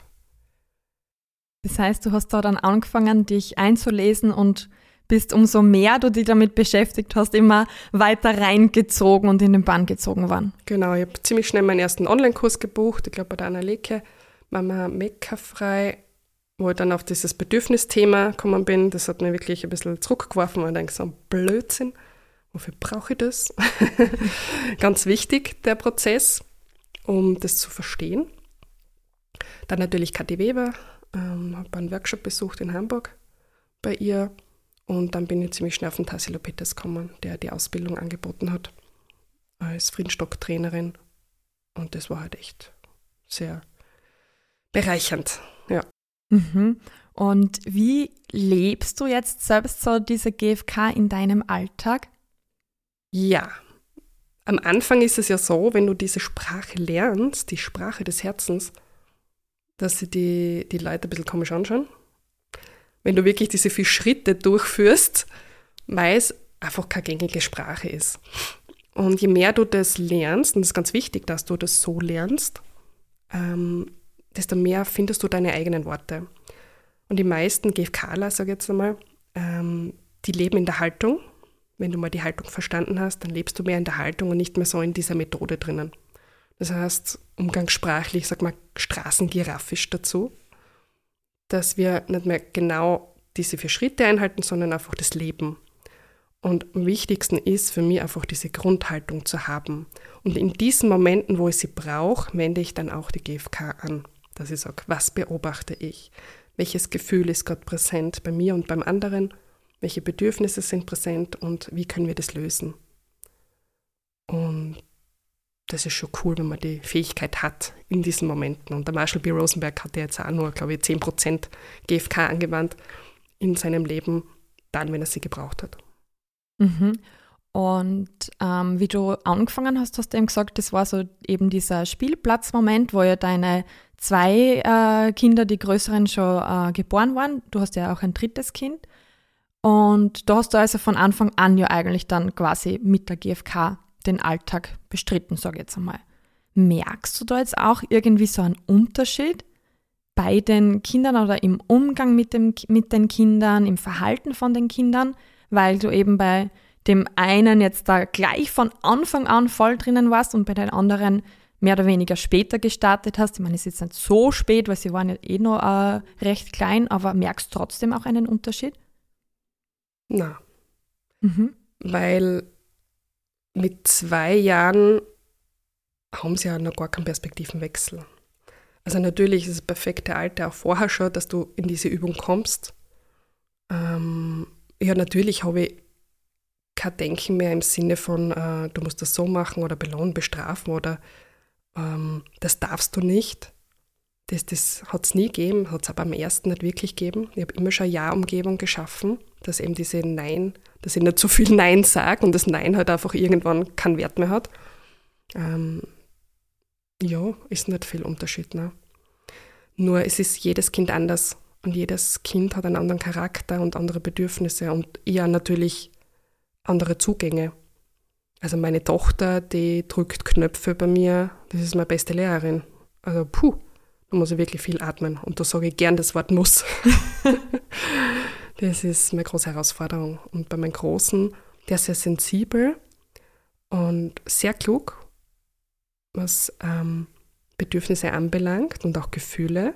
Das heißt, du hast da dann angefangen, dich einzulesen und bist, umso mehr du dich damit beschäftigt hast, immer weiter reingezogen und in den Bann gezogen worden. Genau, ich habe ziemlich schnell meinen ersten Online-Kurs gebucht, ich glaube bei der Anna Leke, Mama Meckerfrei, wo ich dann auf dieses Bedürfnisthema gekommen bin. Das hat mir wirklich ein bisschen zurückgeworfen, weil ich denke, so ein Blödsinn, wofür brauche ich das? Ganz wichtig, der Prozess, um das zu verstehen. Dann natürlich Kathi Weber, ähm, habe einen Workshop besucht in Hamburg bei ihr. Und dann bin ich ziemlich schnell auf den Tassilo Peters gekommen, der die Ausbildung angeboten hat als Friedenstock-Trainerin. Und das war halt echt sehr bereichernd, ja. Mhm. Und wie lebst du jetzt selbst so diese G F K in deinem Alltag? Ja, am Anfang ist es ja so, wenn du diese Sprache lernst, die Sprache des Herzens, dass sie die, die Leute ein bisschen komisch anschauen. Wenn du wirklich diese vier Schritte durchführst, weil es einfach keine gängige Sprache ist. Und je mehr du das lernst, und es ist ganz wichtig, dass du das so lernst, ähm, desto mehr findest du deine eigenen Worte. Und die meisten GFKler, sage ich jetzt einmal, ähm, die leben in der Haltung. Wenn du mal die Haltung verstanden hast, dann lebst du mehr in der Haltung und nicht mehr so in dieser Methode drinnen. Das heißt, umgangssprachlich, sag mal, straßengiraffisch dazu, dass wir nicht mehr genau diese vier Schritte einhalten, sondern einfach das Leben. Und am wichtigsten ist für mich einfach diese Grundhaltung zu haben. Und in diesen Momenten, wo ich sie brauche, wende ich dann auch die G F K an. Dass ich sage, was beobachte ich? Welches Gefühl ist gerade präsent bei mir und beim anderen? Welche Bedürfnisse sind präsent und wie können wir das lösen? Und das ist schon cool, wenn man die Fähigkeit hat in diesen Momenten. Und der Marshall B. Rosenberg hat ja jetzt auch nur, glaube ich, zehn Prozent G F K angewandt in seinem Leben, dann, wenn er sie gebraucht hat. Mhm. Und ähm, wie du angefangen hast, hast du eben gesagt, das war so eben dieser Spielplatzmoment, wo ja deine zwei äh, Kinder, die größeren, schon äh, geboren waren. Du hast ja auch ein drittes Kind. Und da hast du also von Anfang an ja eigentlich dann quasi mit der G F K den Alltag bestritten, sage ich jetzt einmal. Merkst du da jetzt auch irgendwie so einen Unterschied bei den Kindern oder im Umgang mit, dem, mit den Kindern, im Verhalten von den Kindern, weil du eben bei dem einen jetzt da gleich von Anfang an voll drinnen warst und bei den anderen mehr oder weniger später gestartet hast? Ich meine, es ist jetzt nicht so spät, weil sie waren ja eh noch äh, recht klein, aber merkst du trotzdem auch einen Unterschied? Na, Mhm. weil mit zwei Jahren haben sie ja noch gar keinen Perspektivenwechsel. Also natürlich ist es das perfekte Alter auch vorher schon, dass du in diese Übung kommst. Ähm, ja, natürlich habe ich kein Denken mehr im Sinne von, äh, du musst das so machen oder belohnen, bestrafen oder ähm, das darfst du nicht. Das, das hat es nie gegeben, hat es aber am ersten nicht wirklich gegeben. Ich habe immer schon eine Ja-Umgebung geschaffen, dass eben diese Nein, dass ich nicht so viel Nein sage und das Nein halt einfach irgendwann keinen Wert mehr hat. Ähm, ja, ist nicht viel Unterschied. Ne? Nur es ist jedes Kind anders und jedes Kind hat einen anderen Charakter und andere Bedürfnisse und ja natürlich andere Zugänge. Also meine Tochter, die drückt Knöpfe bei mir, das ist meine beste Lehrerin. Also puh. Da muss ich wirklich viel atmen. Und da sage ich gern das Wort muss. Das ist meine große Herausforderung. Und bei meinem Großen, der ist sehr sensibel und sehr klug, was ähm, Bedürfnisse anbelangt und auch Gefühle.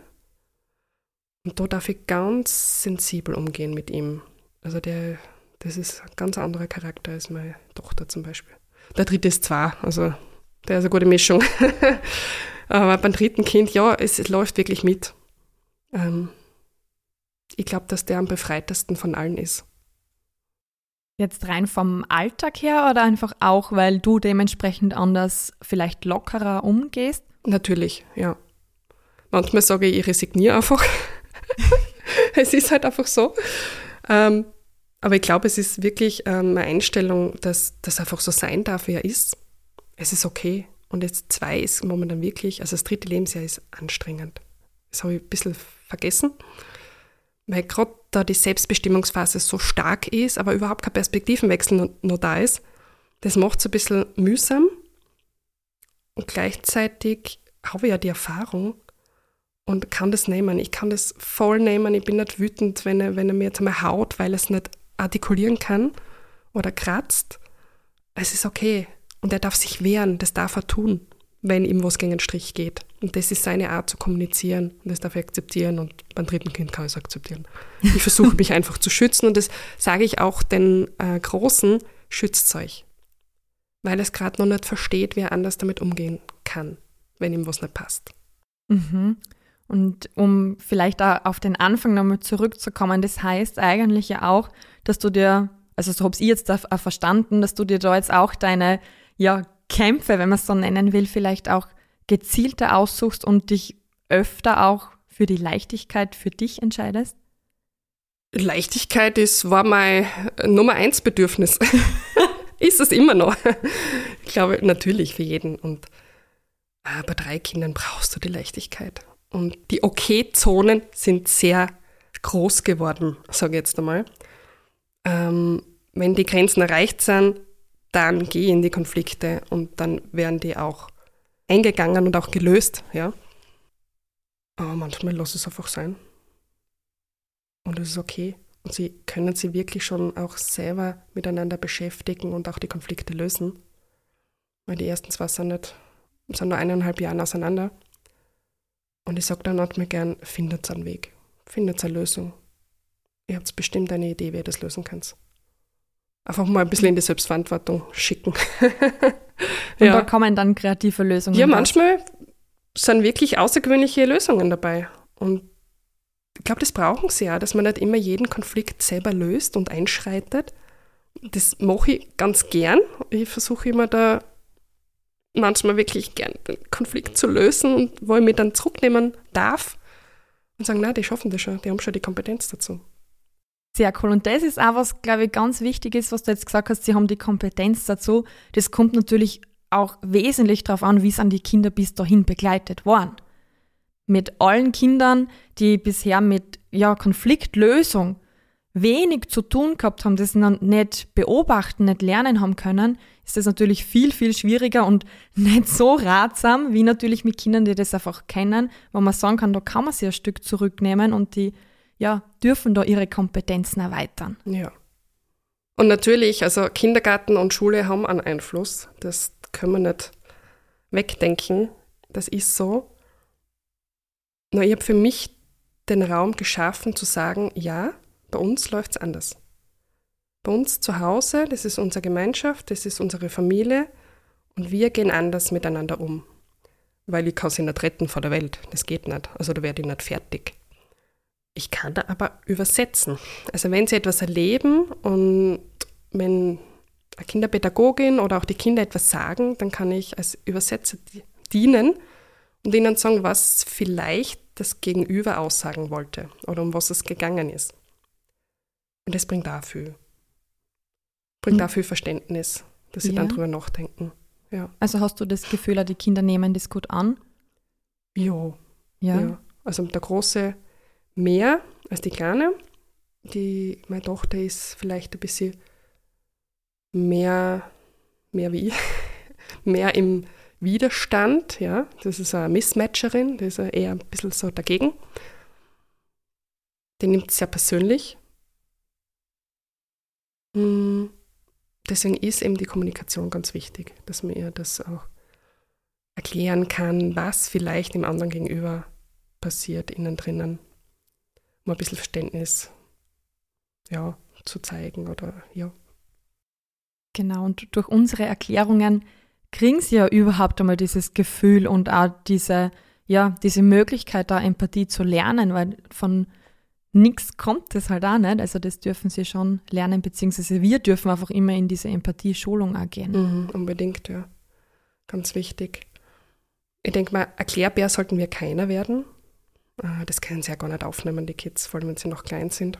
Und da darf ich ganz sensibel umgehen mit ihm. Also der, das ist ein ganz anderer Charakter als meine Tochter zum Beispiel. Der dritte ist zwei, also der ist eine gute Mischung. Aber beim dritten Kind, ja, es, es läuft wirklich mit. Ähm, ich glaube, dass der am befreitesten von allen ist. Jetzt rein vom Alltag her oder einfach auch, weil du dementsprechend anders vielleicht lockerer umgehst? Natürlich, ja. Manchmal sage ich, ich resigniere einfach. Es ist halt einfach so. Ähm, aber ich glaube, es ist wirklich ähm, eine Einstellung, dass das einfach so sein darf, wie er ist. Es ist okay. Und jetzt zwei ist momentan wirklich, also das dritte Lebensjahr ist anstrengend. Das habe ich ein bisschen vergessen, weil gerade da die Selbstbestimmungsphase so stark ist, aber überhaupt kein Perspektivenwechsel noch, noch da ist. Das macht es ein bisschen mühsam und gleichzeitig habe ich ja die Erfahrung und kann das nehmen. Ich kann das voll nehmen. Ich bin nicht wütend, wenn er, wenn er mir jetzt einmal haut, weil er es nicht artikulieren kann oder kratzt. Es ist okay. Und er darf sich wehren, das darf er tun, wenn ihm was gegen den Strich geht. Und das ist seine Art zu kommunizieren und das darf er akzeptieren und beim dritten Kind kann ich es akzeptieren. Ich versuche mich einfach zu schützen und das sage ich auch den äh, Großen, schützt euch. Weil er es gerade noch nicht versteht, wie er anders damit umgehen kann, wenn ihm was nicht passt. Mhm. Und um vielleicht auch auf den Anfang nochmal zurückzukommen, das heißt eigentlich ja auch, dass du dir, also so habe ich jetzt auch verstanden, dass du dir da jetzt auch deine ja, Kämpfe, wenn man es so nennen will, vielleicht auch gezielter aussuchst und dich öfter auch für die Leichtigkeit für dich entscheidest? Leichtigkeit ist, war mein Nummer eins Bedürfnis. Ist es immer noch. Ich glaube, natürlich für jeden. Und äh, bei drei Kindern brauchst du die Leichtigkeit. Und die Okay-Zonen sind sehr groß geworden, sage ich jetzt einmal. Ähm, wenn die Grenzen erreicht sind, dann gehe ich in die Konflikte und dann werden die auch eingegangen und auch gelöst. Ja. Aber manchmal lasse ich es einfach sein. Und es ist okay. Und sie können sich wirklich schon auch selber miteinander beschäftigen und auch die Konflikte lösen. Weil die ersten zwei sind, nicht, sind nur eineinhalb Jahre auseinander. Und ich sage dann manchmal gern, findet einen Weg, findet eine Lösung. Ihr habt bestimmt eine Idee, wie ihr das lösen könnt. einfach mal ein bisschen in die Selbstverantwortung schicken. Und ja. da kommen dann kreative Lösungen Ja, raus. manchmal sind wirklich außergewöhnliche Lösungen dabei. Und ich glaube, das brauchen sie auch, dass man nicht immer jeden Konflikt selber löst und einschreitet. Das mache ich ganz gern. Ich versuche immer da manchmal wirklich gern den Konflikt zu lösen und wo ich mich dann zurücknehmen darf und sagen, nein, die schaffen das schon, die haben schon die Kompetenz dazu. Sehr cool. Und das ist auch was, glaube ich, ganz wichtig ist, was du jetzt gesagt hast, sie haben die Kompetenz dazu. Das kommt natürlich auch wesentlich darauf an, wie es an die Kinder bis dahin begleitet waren. Mit allen Kindern, die bisher mit ja, Konfliktlösung wenig zu tun gehabt haben, das nicht beobachten, nicht lernen haben können, ist das natürlich viel, viel schwieriger und nicht so ratsam, wie natürlich mit Kindern, die das einfach kennen, wo man sagen kann, da kann man sich ein Stück zurücknehmen und die ja, dürfen da ihre Kompetenzen erweitern. Ja. Und natürlich, also Kindergarten und Schule haben einen Einfluss. Das können wir nicht wegdenken. Das ist so. Nur ich habe für mich den Raum geschaffen, zu sagen, ja, bei uns läuft es anders. Bei uns zu Hause, das ist unsere Gemeinschaft, das ist unsere Familie und wir gehen anders miteinander um. Weil ich kann sie nicht retten vor der Welt. Das geht nicht. Also da werde ich nicht fertig. Ich kann da aber übersetzen. Also wenn sie etwas erleben und wenn eine Kinderpädagogin oder auch die Kinder etwas sagen, dann kann ich als Übersetzer dienen und ihnen sagen, was vielleicht das Gegenüber aussagen wollte oder um was es gegangen ist. Und das bringt auch viel. Bringt mhm. auch viel Verständnis, dass sie ja. dann drüber nachdenken. Ja. Also hast du das Gefühl, die Kinder nehmen das gut an? Jo. Ja. ja. Also der Große mehr als die Kleine. Die, meine Tochter ist vielleicht ein bisschen mehr, mehr wie ich, mehr im Widerstand. Ja. Das ist eine Mismatcherin, die ist eher ein bisschen so dagegen. Die nimmt es sehr persönlich. Deswegen ist eben die Kommunikation ganz wichtig, dass man ihr das auch erklären kann, was vielleicht dem anderen gegenüber passiert, innen drinnen, um ein bisschen Verständnis ja, zu zeigen oder ja. Genau, und durch unsere Erklärungen kriegen sie ja überhaupt einmal dieses Gefühl und auch diese, ja, diese Möglichkeit, da Empathie zu lernen, weil von nichts kommt das halt auch nicht. Also das dürfen sie schon lernen, beziehungsweise wir dürfen einfach immer in diese Empathie-Schulung auch gehen. Mhm, unbedingt, ja. Ganz wichtig. Ich denke mal, erklärbär sollten wir keiner werden. Das können sie ja gar nicht aufnehmen, die Kids, vor allem wenn sie noch klein sind.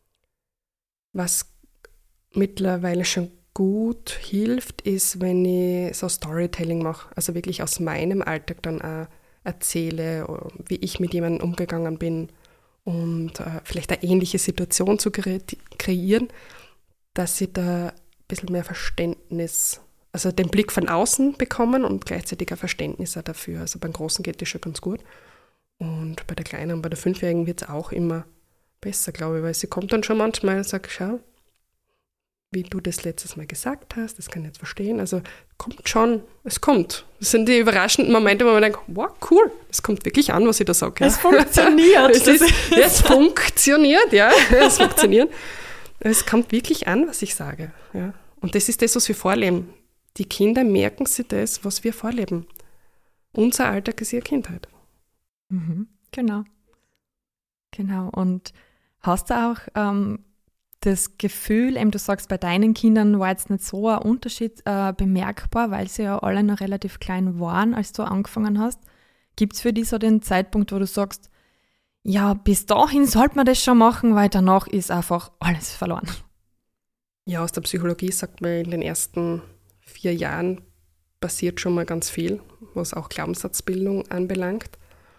Was mittlerweile schon gut hilft, ist, wenn ich so Storytelling mache, also wirklich aus meinem Alltag dann auch erzähle, wie ich mit jemandem umgegangen bin und äh, vielleicht eine ähnliche Situation zu kre- kreieren, dass sie da ein bisschen mehr Verständnis, also den Blick von außen bekommen und gleichzeitig ein Verständnis auch dafür. Also beim Großen geht das schon ganz gut. Und bei der Kleinen und bei der Fünfjährigen wird es auch immer besser, glaube ich, weil sie kommt dann schon manchmal und sagt, schau, wie du das letztes Mal gesagt hast, das kann ich jetzt verstehen. Also kommt schon, es kommt. Das sind die überraschenden Momente, wo man denkt, wow, cool, es kommt wirklich an, was ich da sage. Ja. Es funktioniert. es, ist, es funktioniert, ja, es funktioniert. Es kommt wirklich an, was ich sage. Ja. Und das ist das, was wir vorleben. Die Kinder merken sich das, was wir vorleben. Unser Alltag ist ihre Kindheit. Mhm, genau. Genau. Und hast du auch ähm, das Gefühl, eben du sagst, bei deinen Kindern war jetzt nicht so ein Unterschied äh, bemerkbar, weil sie ja alle noch relativ klein waren, als du angefangen hast. Gibt es für dich so den Zeitpunkt, wo du sagst, ja, bis dahin sollte man das schon machen, weil danach ist einfach alles verloren? Ja, aus der Psychologie sagt man, in den ersten vier Jahren passiert schon mal ganz viel, was auch Glaubenssatzbildung anbelangt.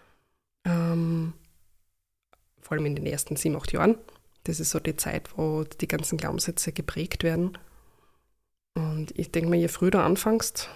Ähm, vor allem in den ersten sieben, acht Jahren. Das ist so die Zeit, wo die ganzen Glaubenssätze geprägt werden. Und ich denke mir, je früher du anfängst,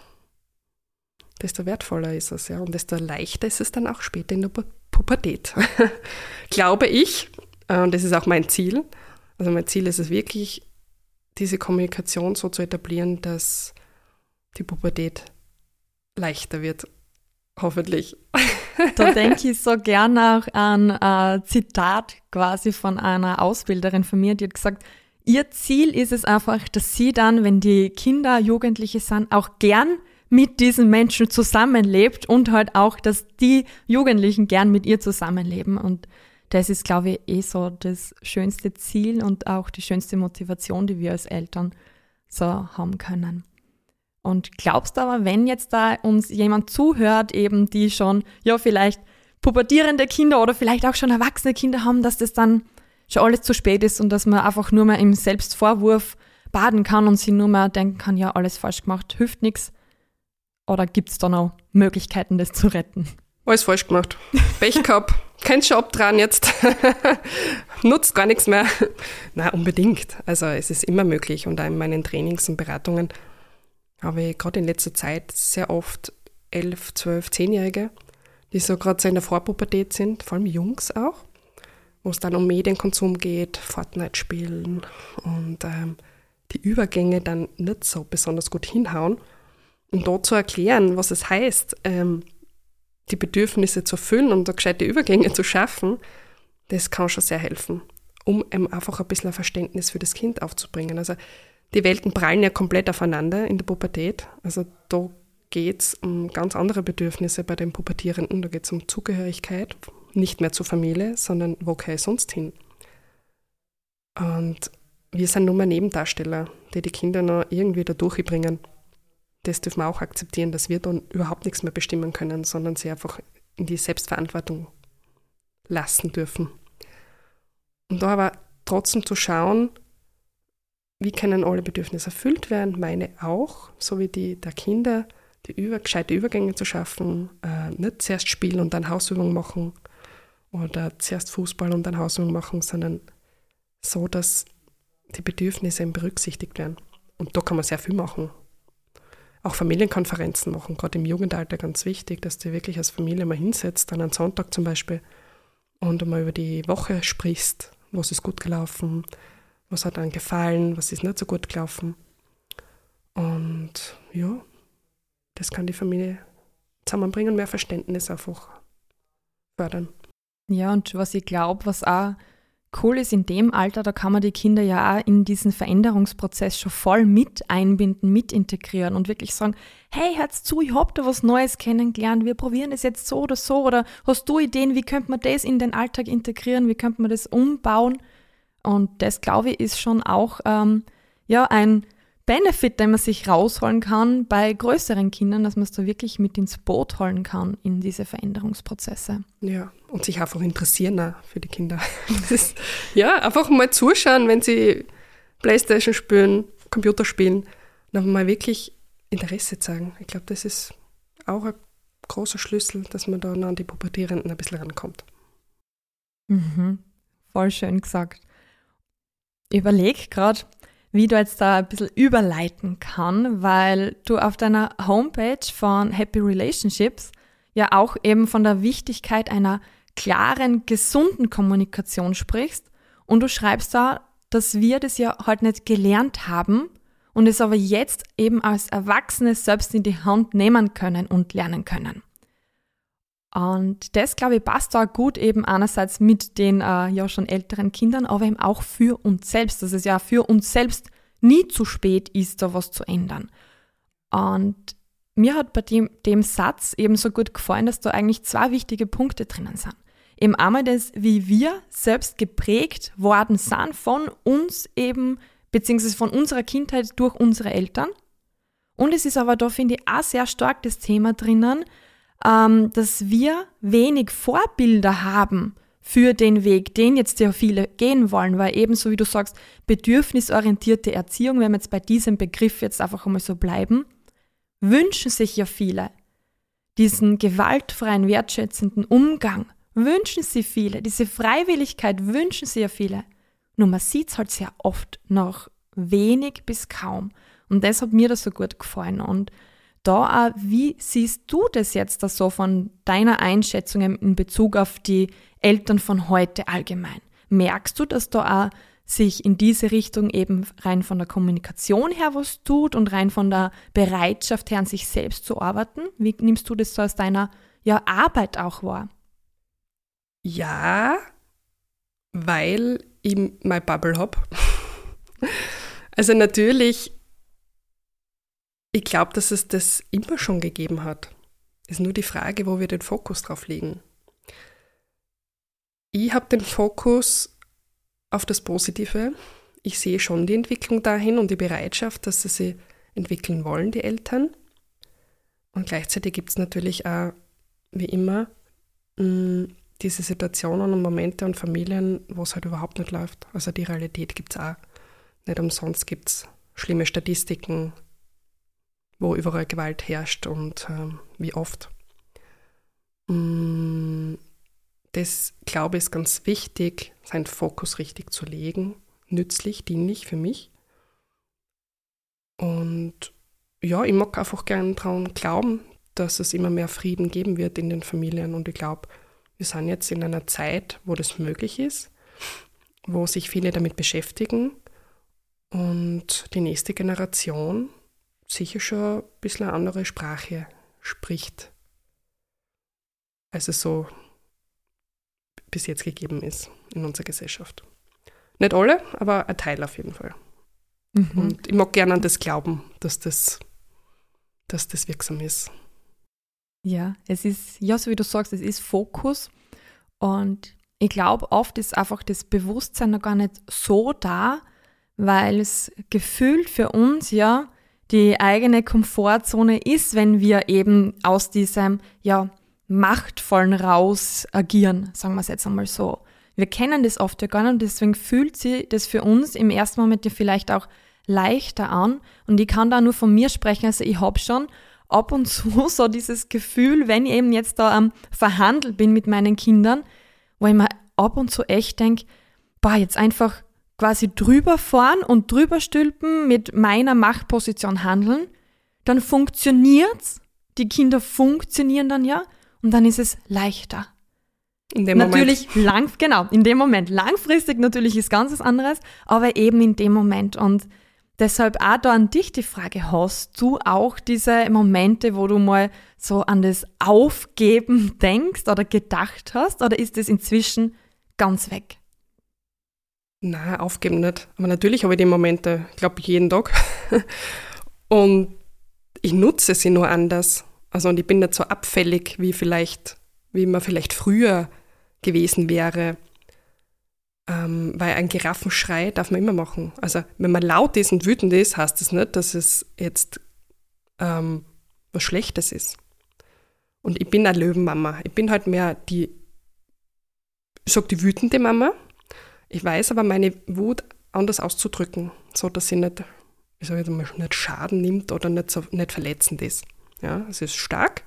desto wertvoller ist es, ja. Und desto leichter ist es dann auch später in der Pu- Pubertät. Glaube ich. Und das ist auch mein Ziel. Also mein Ziel ist es wirklich, diese Kommunikation so zu etablieren, dass die Pubertät leichter wird. Hoffentlich. Da denke ich so gerne auch an ein Zitat quasi von einer Ausbilderin von mir, die hat gesagt, ihr Ziel ist es einfach, dass sie dann, wenn die Kinder, Jugendliche sind, auch gern mit diesen Menschen zusammenlebt und halt auch, dass die Jugendlichen gern mit ihr zusammenleben. Und das ist, glaube ich, eh so das schönste Ziel und auch die schönste Motivation, die wir als Eltern so haben können. Und glaubst aber, wenn jetzt da uns jemand zuhört, eben die schon, ja vielleicht pubertierende Kinder oder vielleicht auch schon erwachsene Kinder haben, dass das dann schon alles zu spät ist und dass man einfach nur mehr im Selbstvorwurf baden kann und sich nur mehr denken kann, ja, alles falsch gemacht, hilft nichts. Oder gibt es da noch Möglichkeiten, das zu retten? Alles falsch gemacht. Pech gehabt. Kennst schon ab dran jetzt. Nutzt gar nichts mehr. Na, unbedingt. Also es ist immer möglich. Und auch in meinen Trainings und Beratungen habe ich gerade in letzter Zeit sehr oft elf, zwölf, zehnjährige, die so gerade so in der Vorpubertät sind, vor allem Jungs auch, wo es dann um Medienkonsum geht, Fortnite spielen und ähm, die Übergänge dann nicht so besonders gut hinhauen. Und da zu erklären, was es heißt, ähm, die Bedürfnisse zu erfüllen und da gescheite Übergänge zu schaffen, das kann schon sehr helfen, um eben einfach ein bisschen ein Verständnis für das Kind aufzubringen. Also die Welten prallen ja komplett aufeinander in der Pubertät. Also da geht es um ganz andere Bedürfnisse bei den Pubertierenden. Da geht es um Zugehörigkeit, nicht mehr zur Familie, sondern wo kann ich sonst hin? Und wir sind nur mal Nebendarsteller, die die Kinder noch irgendwie da durchbringen. Das dürfen wir auch akzeptieren, dass wir dann überhaupt nichts mehr bestimmen können, sondern sie einfach in die Selbstverantwortung lassen dürfen. Und da aber trotzdem zu schauen, wie können alle Bedürfnisse erfüllt werden, meine auch, so wie die der Kinder, die über, gescheite Übergänge zu schaffen, äh, nicht zuerst spielen und dann Hausübung machen oder zuerst Fußball und dann Hausübung machen, sondern so, dass die Bedürfnisse eben berücksichtigt werden. Und da kann man sehr viel machen. Auch Familienkonferenzen machen, gerade im Jugendalter ganz wichtig, dass du wirklich als Familie mal hinsetzt, dann am Sonntag zum Beispiel, und einmal über die Woche sprichst, was ist gut gelaufen, was hat einem gefallen, was ist nicht so gut gelaufen. Und ja, das kann die Familie zusammenbringen, mehr Verständnis einfach fördern. Ja, und was ich glaube, was auch cool ist in dem Alter, da kann man die Kinder ja auch in diesen Veränderungsprozess schon voll mit einbinden, mit integrieren und wirklich sagen, hey, hört's zu, ich hab da was Neues kennengelernt, wir probieren das jetzt so oder so, oder hast du Ideen, wie könnte man das in den Alltag integrieren, wie könnte man das umbauen? Und das, glaube ich, ist schon auch ähm, ja ein Benefit, den man sich rausholen kann bei größeren Kindern, dass man es da wirklich mit ins Boot holen kann in diese Veränderungsprozesse. Ja, und sich einfach interessieren auch für die Kinder. Das ist, ja, einfach mal zuschauen, wenn sie Playstation spielen, Computer spielen, und einfach mal wirklich Interesse zeigen. Ich glaube, das ist auch ein großer Schlüssel, dass man da an die Pubertierenden ein bisschen rankommt. Mhm, voll schön gesagt. Ich überlege gerade, wie du jetzt da ein bisschen überleiten kann, weil du auf deiner Homepage von Happy Relationships ja auch eben von der Wichtigkeit einer klaren, gesunden Kommunikation sprichst und du schreibst da, dass wir das ja halt nicht gelernt haben und es aber jetzt eben als Erwachsene selbst in die Hand nehmen können und lernen können. Und das, glaube ich, passt da gut eben einerseits mit den äh, ja schon älteren Kindern, aber eben auch für uns selbst, dass es ja für uns selbst nie zu spät ist, da was zu ändern. Und mir hat bei dem, dem Satz eben so gut gefallen, dass da eigentlich zwei wichtige Punkte drinnen sind. Eben einmal das, wie wir selbst geprägt worden sind von uns eben, beziehungsweise von unserer Kindheit durch unsere Eltern. Und es ist aber da, finde ich, auch sehr stark das Thema drinnen, dass wir wenig Vorbilder haben für den Weg, den jetzt ja viele gehen wollen, weil ebenso wie du sagst, bedürfnisorientierte Erziehung, wenn wir jetzt bei diesem Begriff jetzt einfach einmal so bleiben, wünschen sich ja viele diesen gewaltfreien, wertschätzenden Umgang, wünschen sie viele, diese Freiwilligkeit wünschen sie ja viele. Nur man sieht es halt sehr oft noch wenig bis kaum. Und das hat mir das so gut gefallen. Und da auch, wie siehst du das jetzt da so von deiner Einschätzung in Bezug auf die Eltern von heute allgemein? Merkst du, dass da auch sich in diese Richtung eben rein von der Kommunikation her was tut und rein von der Bereitschaft her an sich selbst zu arbeiten? Wie nimmst du das so aus deiner ja, Arbeit auch wahr? Ja, weil ich meine Bubble habe. Also natürlich, ich glaube, dass es das immer schon gegeben hat. Es ist nur die Frage, wo wir den Fokus drauf legen. Ich habe den Fokus auf das Positive. Ich sehe schon die Entwicklung dahin und die Bereitschaft, dass sie sich entwickeln wollen, die Eltern. Und gleichzeitig gibt es natürlich auch, wie immer, mh, diese Situationen und Momente und Familien, wo es halt überhaupt nicht läuft. Also die Realität gibt es auch. Nicht umsonst gibt es schlimme Statistiken, wo überall Gewalt herrscht und ähm, wie oft. Mm, das, glaube ich, ist ganz wichtig, seinen Fokus richtig zu legen. Nützlich, dienlich für mich. Und ja, ich mag einfach gerne daran glauben, dass es immer mehr Frieden geben wird in den Familien. Und ich glaube, wir sind jetzt in einer Zeit, wo das möglich ist, wo sich viele damit beschäftigen und die nächste Generation sicher schon ein bisschen eine andere Sprache spricht, als es so bis jetzt gegeben ist in unserer Gesellschaft. Nicht alle, aber ein Teil auf jeden Fall. Mhm. Und ich mag gerne an das glauben, dass das, dass das wirksam ist. Ja, es ist, ja, so wie du sagst, es ist Fokus. Und ich glaube, oft ist einfach das Bewusstsein noch gar nicht so da, weil es gefühlt für uns ja die eigene Komfortzone ist, wenn wir eben aus diesem ja machtvollen raus agieren, sagen wir es jetzt einmal so. Wir kennen das oft ja gar nicht und deswegen fühlt sich das für uns im ersten Moment ja vielleicht auch leichter an. Und ich kann da nur von mir sprechen, also ich habe schon ab und zu so dieses Gefühl, wenn ich eben jetzt da am Verhandeln bin mit meinen Kindern, wo ich mir ab und zu echt denke, boah, jetzt einfach quasi drüber fahren und drüber stülpen, mit meiner Machtposition handeln, dann funktioniert's, die Kinder funktionieren dann ja und dann ist es leichter. In dem natürlich Moment. lang, genau, in dem Moment. Langfristig natürlich ist ganz was anderes, aber eben in dem Moment. Und deshalb auch da an dich die Frage, hast du auch diese Momente, wo du mal so an das Aufgeben denkst oder gedacht hast, oder ist das inzwischen ganz weg? Nein, aufgeben nicht. Aber natürlich habe ich die Momente, ich glaube, jeden Tag. Und ich nutze sie nur anders. Also und ich bin nicht so abfällig, wie vielleicht, wie man vielleicht früher gewesen wäre. Ähm, weil ein Giraffenschrei darf man immer machen. Also wenn man laut ist und wütend ist, heißt das nicht, dass es jetzt ähm, was Schlechtes ist. Und ich bin eine Löwenmama. Ich bin halt mehr die, ich sag die wütende Mama. Ich weiß aber, meine Wut anders auszudrücken, so dass sie nicht, ich sage jetzt mal, nicht Schaden nimmt oder nicht, so, nicht verletzend ist. Ja, es ist stark,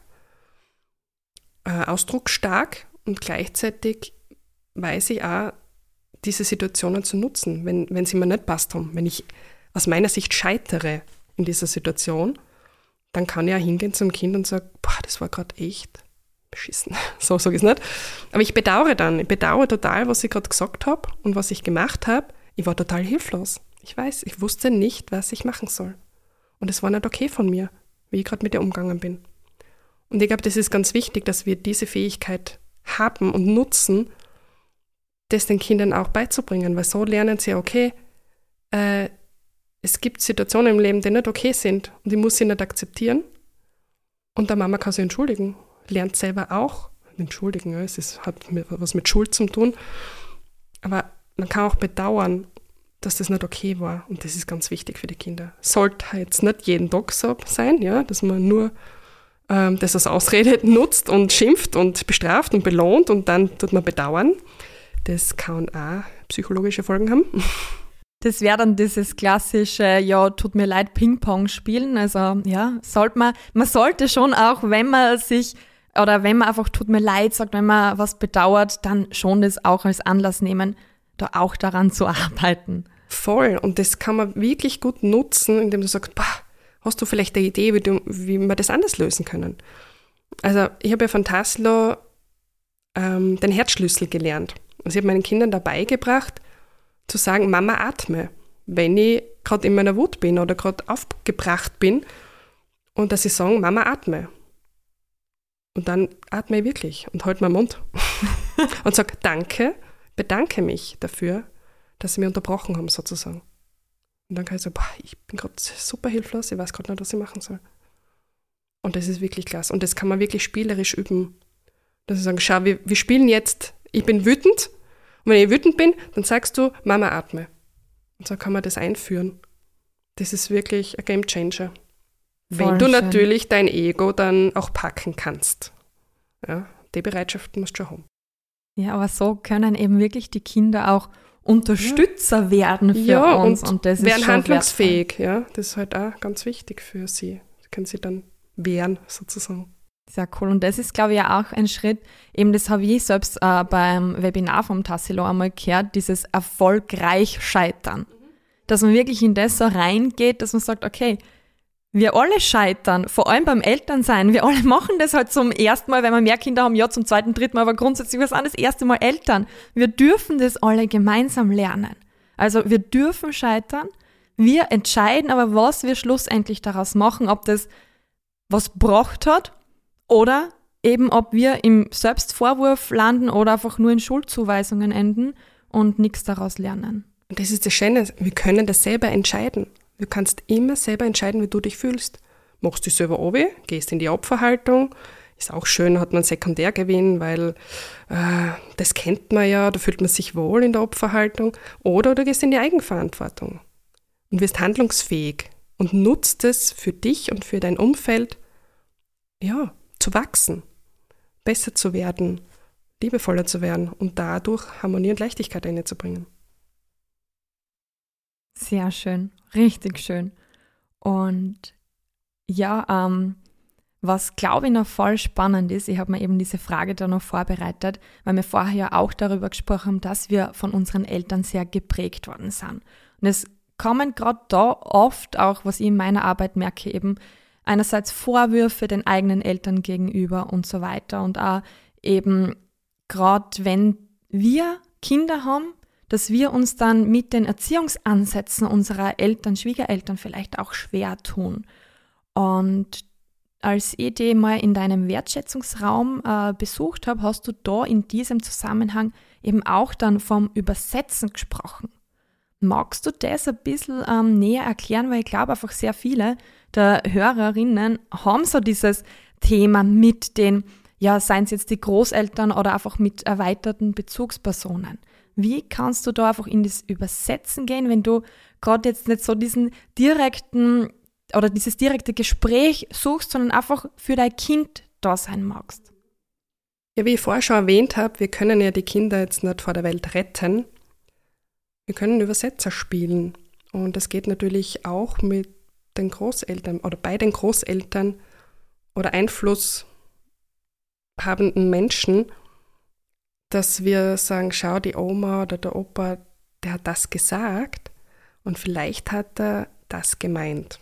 äh, ausdrucksstark und gleichzeitig weiß ich auch, diese Situationen zu nutzen, wenn, wenn sie mir nicht passt haben. Wenn ich aus meiner Sicht scheitere in dieser Situation, dann kann ich auch hingehen zum Kind und sagen, boah, das war gerade echt beschissen. So sage ich es nicht. Aber ich bedauere dann, ich bedauere total, was ich gerade gesagt habe und was ich gemacht habe. Ich war total hilflos. Ich weiß, ich wusste nicht, was ich machen soll. Und es war nicht okay von mir, wie ich gerade mit ihr umgegangen bin. Und ich glaube, das ist ganz wichtig, dass wir diese Fähigkeit haben und nutzen, das den Kindern auch beizubringen, weil so lernen sie, okay, äh, es gibt Situationen im Leben, die nicht okay sind und ich muss sie nicht akzeptieren und der Mama kann sie entschuldigen, lernt selber auch, entschuldigen, ja, es ist, hat was mit Schuld zu tun, aber man kann auch bedauern, dass das nicht okay war und das ist ganz wichtig für die Kinder. Sollte jetzt nicht jeden Tag so sein, ja, dass man nur ähm, das als Ausrede nutzt und schimpft und bestraft und belohnt und dann tut man bedauern. Das kann auch psychologische Folgen haben. Das wäre dann dieses klassische, ja, tut mir leid, Ping-Pong spielen. Also ja, sollte man, man sollte schon auch, wenn man sich, oder wenn man einfach tut mir leid sagt, wenn man was bedauert, dann schon das auch als Anlass nehmen, da auch daran zu arbeiten. Voll. Und das kann man wirklich gut nutzen, indem du sagst, bah, hast du vielleicht eine Idee, wie, du, wie wir das anders lösen können? Also ich habe ja von Taslo ähm, den Herzschlüssel gelernt. Also ich habe meinen Kindern dabei gebracht, zu sagen, Mama, atme, wenn ich gerade in meiner Wut bin oder gerade aufgebracht bin und dass sie sagen, Mama, atme. Und dann atme ich wirklich und halte meinen Mund und sage, danke, bedanke mich dafür, dass sie mich unterbrochen haben sozusagen. Und dann kann ich sagen, boah, ich bin gerade super hilflos, ich weiß gerade nicht, was ich machen soll. Und das ist wirklich klasse. Und das kann man wirklich spielerisch üben. Dass ich sage, schau, wir, wir spielen jetzt, ich bin wütend. Und wenn ich wütend bin, dann sagst du, Mama, atme. Und so kann man das einführen. Das ist wirklich ein Game Changer. Voll wenn du schön. Natürlich dein Ego dann auch packen kannst. Ja, die Bereitschaft musst du schon haben. Ja, aber so können eben wirklich die Kinder auch Unterstützer ja. werden für ja, uns. Und, und das werden ist handlungsfähig. Ja, das ist halt auch ganz wichtig für sie. Sie können sie dann wehren, sozusagen. Sehr cool. Und das ist, glaube ich, ja auch ein Schritt, eben das habe ich selbst äh, beim Webinar vom Tassilo einmal gehört, dieses erfolgreich Scheitern. Mhm. Dass man wirklich in das so reingeht, dass man sagt, okay, wir alle scheitern, vor allem beim Elternsein. Wir alle machen das halt zum ersten Mal, wenn wir mehr Kinder haben, ja zum zweiten, dritten Mal, aber grundsätzlich wir sind das erste Mal Eltern. Wir dürfen das alle gemeinsam lernen. Also wir dürfen scheitern, wir entscheiden aber, was wir schlussendlich daraus machen, ob das was gebracht hat oder eben, ob wir im Selbstvorwurf landen oder einfach nur in Schuldzuweisungen enden und nichts daraus lernen. Und das ist das Schöne, wir können das selber entscheiden. Du kannst immer selber entscheiden, wie du dich fühlst. Machst du dich selber runter, gehst in die Opferhaltung. Ist auch schön, hat man Sekundärgewinn, weil äh, das kennt man ja, da fühlt man sich wohl in der Opferhaltung. Oder du gehst in die Eigenverantwortung und wirst handlungsfähig und nutzt es für dich und für dein Umfeld, ja, zu wachsen, besser zu werden, liebevoller zu werden und dadurch Harmonie und Leichtigkeit reinzubringen. Sehr schön, richtig schön. Und ja, ähm, was glaube ich noch voll spannend ist, ich habe mir eben diese Frage da noch vorbereitet, weil wir vorher ja auch darüber gesprochen haben, dass wir von unseren Eltern sehr geprägt worden sind. Und es kommen gerade da oft auch, was ich in meiner Arbeit merke, eben einerseits Vorwürfe den eigenen Eltern gegenüber und so weiter. Und auch eben gerade wenn wir Kinder haben, dass wir uns dann mit den Erziehungsansätzen unserer Eltern, Schwiegereltern vielleicht auch schwer tun. Und als ich die mal in deinem Wertschätzungsraum äh, besucht habe, hast du da in diesem Zusammenhang eben auch dann vom Übersetzen gesprochen. Magst du das ein bisschen ähm, näher erklären? Weil ich glaube einfach sehr viele der Hörerinnen haben so dieses Thema mit den, ja, seien es jetzt die Großeltern oder einfach mit erweiterten Bezugspersonen. Wie kannst du da einfach in das Übersetzen gehen, wenn du gerade jetzt nicht so diesen direkten oder dieses direkte Gespräch suchst, sondern einfach für dein Kind da sein magst? Ja, wie ich vorher schon erwähnt habe, wir können ja die Kinder jetzt nicht vor der Welt retten. Wir können Übersetzer spielen. Und das geht natürlich auch mit den Großeltern oder bei den Großeltern oder einflusshabenden Menschen, dass wir sagen, schau, die Oma oder der Opa, der hat das gesagt und vielleicht hat er das gemeint.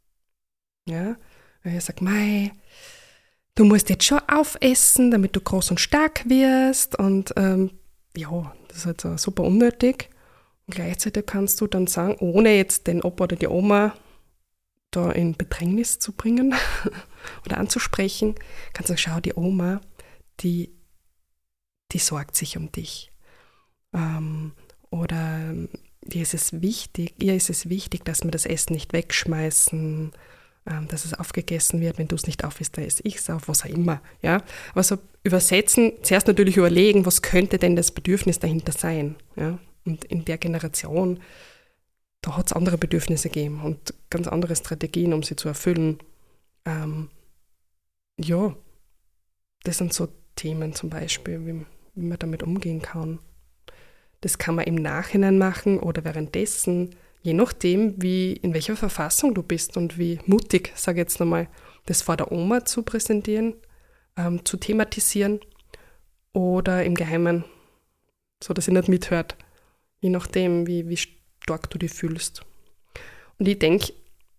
Ja, wenn er sagt, mei, du musst jetzt schon aufessen, damit du groß und stark wirst und ähm, ja, das ist halt so super unnötig. Und gleichzeitig kannst du dann sagen, ohne jetzt den Opa oder die Oma da in Bedrängnis zu bringen oder anzusprechen, kannst du sagen, schau, die Oma, die die sorgt sich um dich. Ähm, oder ihr ist es wichtig, ihr ist es wichtig, dass wir das Essen nicht wegschmeißen, ähm, dass es aufgegessen wird. Wenn du es nicht aufisst, dann esse ich es auf, was auch immer. Ja? Aber so übersetzen, zuerst natürlich überlegen, was könnte denn das Bedürfnis dahinter sein. Ja? Und in der Generation, da hat es andere Bedürfnisse gegeben und ganz andere Strategien, um sie zu erfüllen. Ähm, ja, das sind so Themen zum Beispiel, wie wie man damit umgehen kann. Das kann man im Nachhinein machen oder währenddessen, je nachdem, wie, in welcher Verfassung du bist und wie mutig, sage ich jetzt nochmal, das vor der Oma zu präsentieren, ähm, zu thematisieren oder im Geheimen, so dass sie nicht mithört, je nachdem, wie, wie stark du dich fühlst. Und ich denke,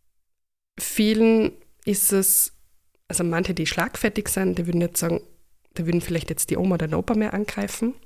vielen ist es, also manche, die schlagfertig sind, die würden jetzt sagen, da würden vielleicht jetzt die Oma oder den Opa mehr angreifen.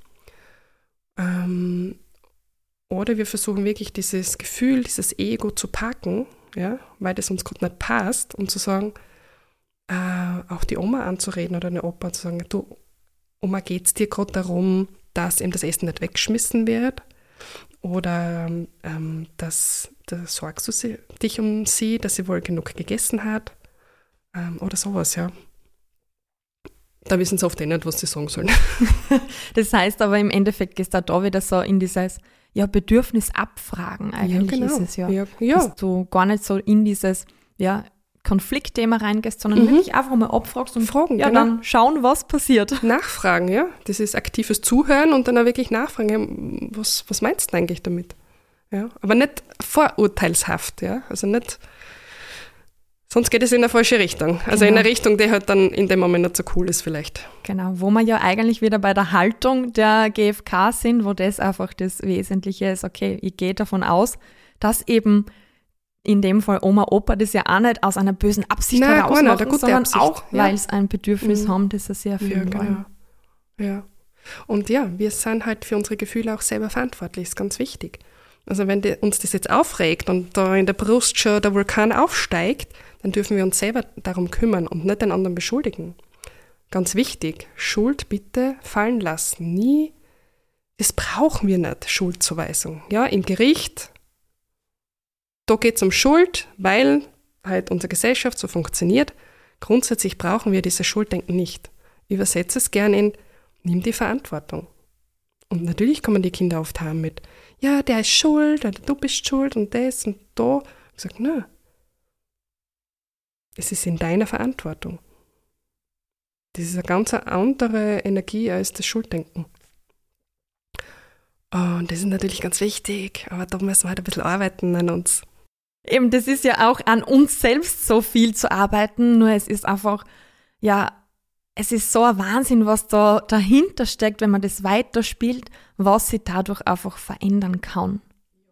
Ähm, oder wir versuchen wirklich dieses Gefühl, dieses Ego zu packen, ja, weil das uns gerade nicht passt und zu sagen, äh, auch die Oma anzureden oder den Opa zu sagen, du, Oma, geht es dir gerade darum, dass eben das Essen nicht weggeschmissen wird? Oder ähm, dass, da sorgst du sie, dich um sie, dass sie wohl genug gegessen hat. Ähm, oder sowas, ja. Da wissen sie oft eh nicht, was sie sagen sollen. Das heißt aber im Endeffekt ist da da wieder so in dieses ja, Bedürfnis abfragen eigentlich ja, genau. ist es ja. ja, ja. Dass du gar nicht so in dieses ja, Konfliktthema reingehst, sondern Mhm. wirklich einfach mal abfragst und Fragen, ja, genau. dann schauen, was passiert. Nachfragen, ja. Das ist aktives Zuhören und dann auch wirklich nachfragen, ja, was, was meinst du eigentlich damit? Ja. Aber nicht vorurteilshaft, ja. Also nicht, sonst geht es in eine falsche Richtung. Also Genau. in eine Richtung, die halt dann in dem Moment nicht so cool ist vielleicht. Genau, wo wir ja eigentlich wieder bei der Haltung der G F K sind, wo das einfach das Wesentliche ist, okay, ich gehe davon aus, dass eben in dem Fall Oma, Opa das ja auch nicht aus einer bösen Absicht Nein, heraus gar nicht, machen, eine gute sondern Absicht, auch, ja. weil sie ein Bedürfnis Mhm. haben, das sie sehr erfüllen Ja, wollen. genau. Ja. Und ja, wir sind halt für unsere Gefühle auch selber verantwortlich, ist ganz wichtig. Also wenn die, uns das jetzt aufregt und da in der Brust schon der Vulkan aufsteigt, dann dürfen wir uns selber darum kümmern und nicht den anderen beschuldigen. Ganz wichtig, Schuld bitte fallen lassen. Nie, das brauchen wir nicht, Schuldzuweisung. Ja, im Gericht, da geht es um Schuld, weil halt unsere Gesellschaft so funktioniert. Grundsätzlich brauchen wir dieses Schulddenken nicht. Übersetze es gern in, nimm die Verantwortung. Und natürlich kommen die Kinder oft haben mit, ja, der ist schuld, oder du bist schuld und das und da. Ich sage, nö. Es ist in deiner Verantwortung. Das ist eine ganz andere Energie als das Schulddenken. Und das ist natürlich ganz wichtig, aber da müssen wir halt ein bisschen arbeiten an uns. Eben, das ist ja auch an uns selbst so viel zu arbeiten, nur es ist einfach, ja, es ist so ein Wahnsinn, was da dahinter steckt, wenn man das weiterspielt, was sich dadurch einfach verändern kann.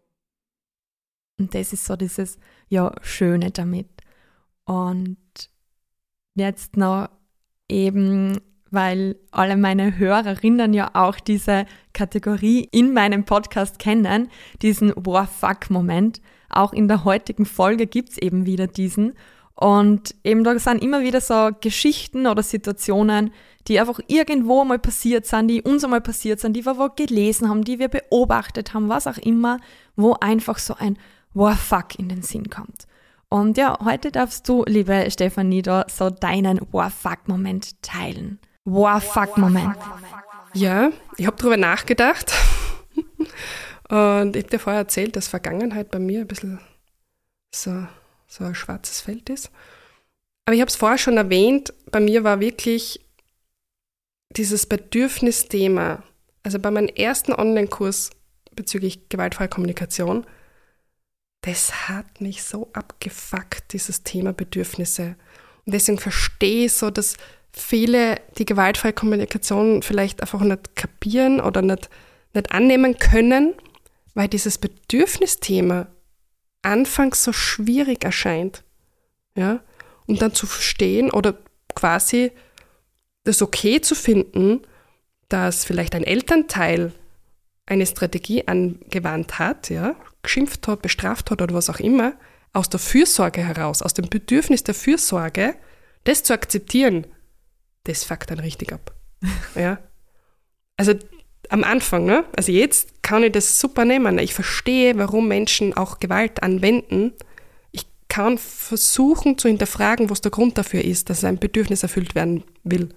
Und das ist so dieses, ja, Schöne damit. Und jetzt noch eben, weil alle meine Hörerinnen ja auch diese Kategorie in meinem Podcast kennen, diesen Wow-Fuck-Moment. Auch in der heutigen Folge gibt's eben wieder diesen. Und eben da sind immer wieder so Geschichten oder Situationen, die einfach irgendwo mal passiert sind, die uns einmal passiert sind, die wir wo gelesen haben, die wir beobachtet haben, was auch immer, wo einfach so ein Wow-Fuck in den Sinn kommt. Und ja, heute darfst du, liebe Stefanie, da so deinen Wow-Fuck-Moment teilen. Wow-Fuck-Moment. Ja, ich habe darüber nachgedacht und ich habe dir vorher erzählt, dass Vergangenheit bei mir ein bisschen so, so ein schwarzes Feld ist. Aber ich habe es vorher schon erwähnt, bei mir war wirklich dieses Bedürfnisthema, also bei meinem ersten Online-Kurs bezüglich gewaltfreie Kommunikation, das hat mich so abgefuckt, dieses Thema Bedürfnisse. Und deswegen verstehe ich so, dass viele die gewaltfreie Kommunikation vielleicht einfach nicht kapieren oder nicht, nicht annehmen können, weil dieses Bedürfnisthema anfangs so schwierig erscheint. Ja? Und dann zu verstehen oder quasi das okay zu finden, dass vielleicht ein Elternteil eine Strategie angewandt hat, ja, geschimpft hat, bestraft hat oder was auch immer, aus der Fürsorge heraus, aus dem Bedürfnis der Fürsorge, das zu akzeptieren, das fuckt dann richtig ab. Ja. Also am Anfang, ne? Also jetzt kann ich das super nehmen. Ich verstehe, warum Menschen auch Gewalt anwenden. Ich kann versuchen zu hinterfragen, was der Grund dafür ist, dass ein Bedürfnis erfüllt werden will.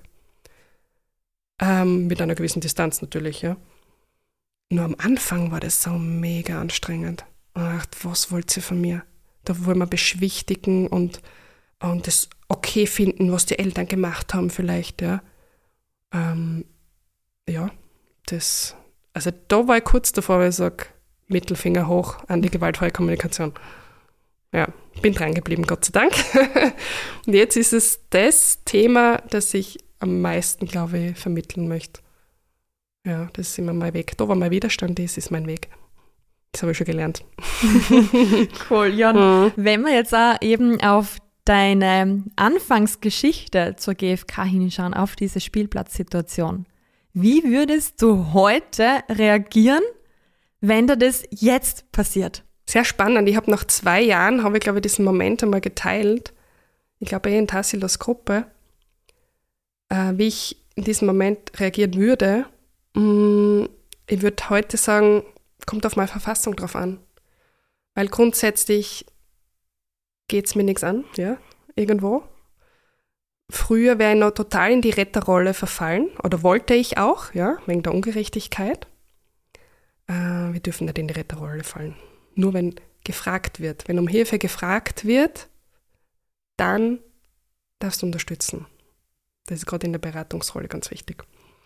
Ähm, mit einer gewissen Distanz natürlich, ja. Nur am Anfang war das so mega anstrengend. Und ich dachte, was wollt ihr von mir? Da wollen wir beschwichtigen und, und das okay finden, was die Eltern gemacht haben vielleicht, ja. Ähm, ja, das, also da war ich kurz davor, weil ich sage, Mittelfinger hoch an die gewaltfreie Kommunikation. Ja, bin dran geblieben, Gott sei Dank. Und jetzt ist es das Thema, das ich am meisten, glaube ich, vermitteln möchte. Ja, das ist immer mein Weg. Da, wo mein Widerstand ist, ist mein Weg. Das habe ich schon gelernt. Cool, ja. Mhm. Wenn wir jetzt auch eben auf deine Anfangsgeschichte zur G F K hinschauen, auf diese Spielplatzsituation, wie würdest du heute reagieren, wenn dir das jetzt passiert? Sehr spannend. Ich habe nach zwei Jahren, habe ich glaube ich diesen Moment einmal geteilt, ich glaube eh in Tassilos Gruppe, äh, wie ich in diesem Moment reagieren würde. Ich würde heute sagen, kommt auf meine Verfassung drauf an. Weil grundsätzlich geht es mir nichts an, ja, irgendwo. Früher wäre ich noch total in die Retterrolle verfallen, oder wollte ich auch, ja, wegen der Ungerechtigkeit. Äh, wir dürfen nicht in die Retterrolle fallen. Nur wenn gefragt wird, wenn um Hilfe gefragt wird, dann darfst du unterstützen. Das ist gerade in der Beratungsrolle ganz wichtig.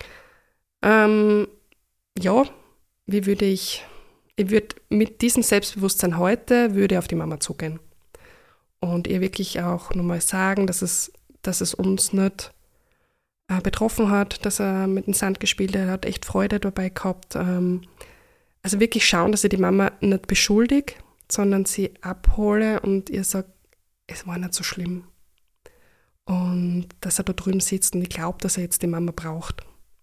Ähm, ja, wie würde ich, ich würde mit diesem Selbstbewusstsein heute, würde auf die Mama zugehen. Und ihr wirklich auch nochmal sagen, dass es, dass es uns nicht äh, betroffen hat, dass er mit dem Sand gespielt hat, er hat echt Freude dabei gehabt. Ähm, also wirklich schauen, dass ich die Mama nicht beschuldige, sondern sie abhole und ihr sagt, es war nicht so schlimm. Und dass er da drüben sitzt und ich glaube, dass er jetzt die Mama braucht.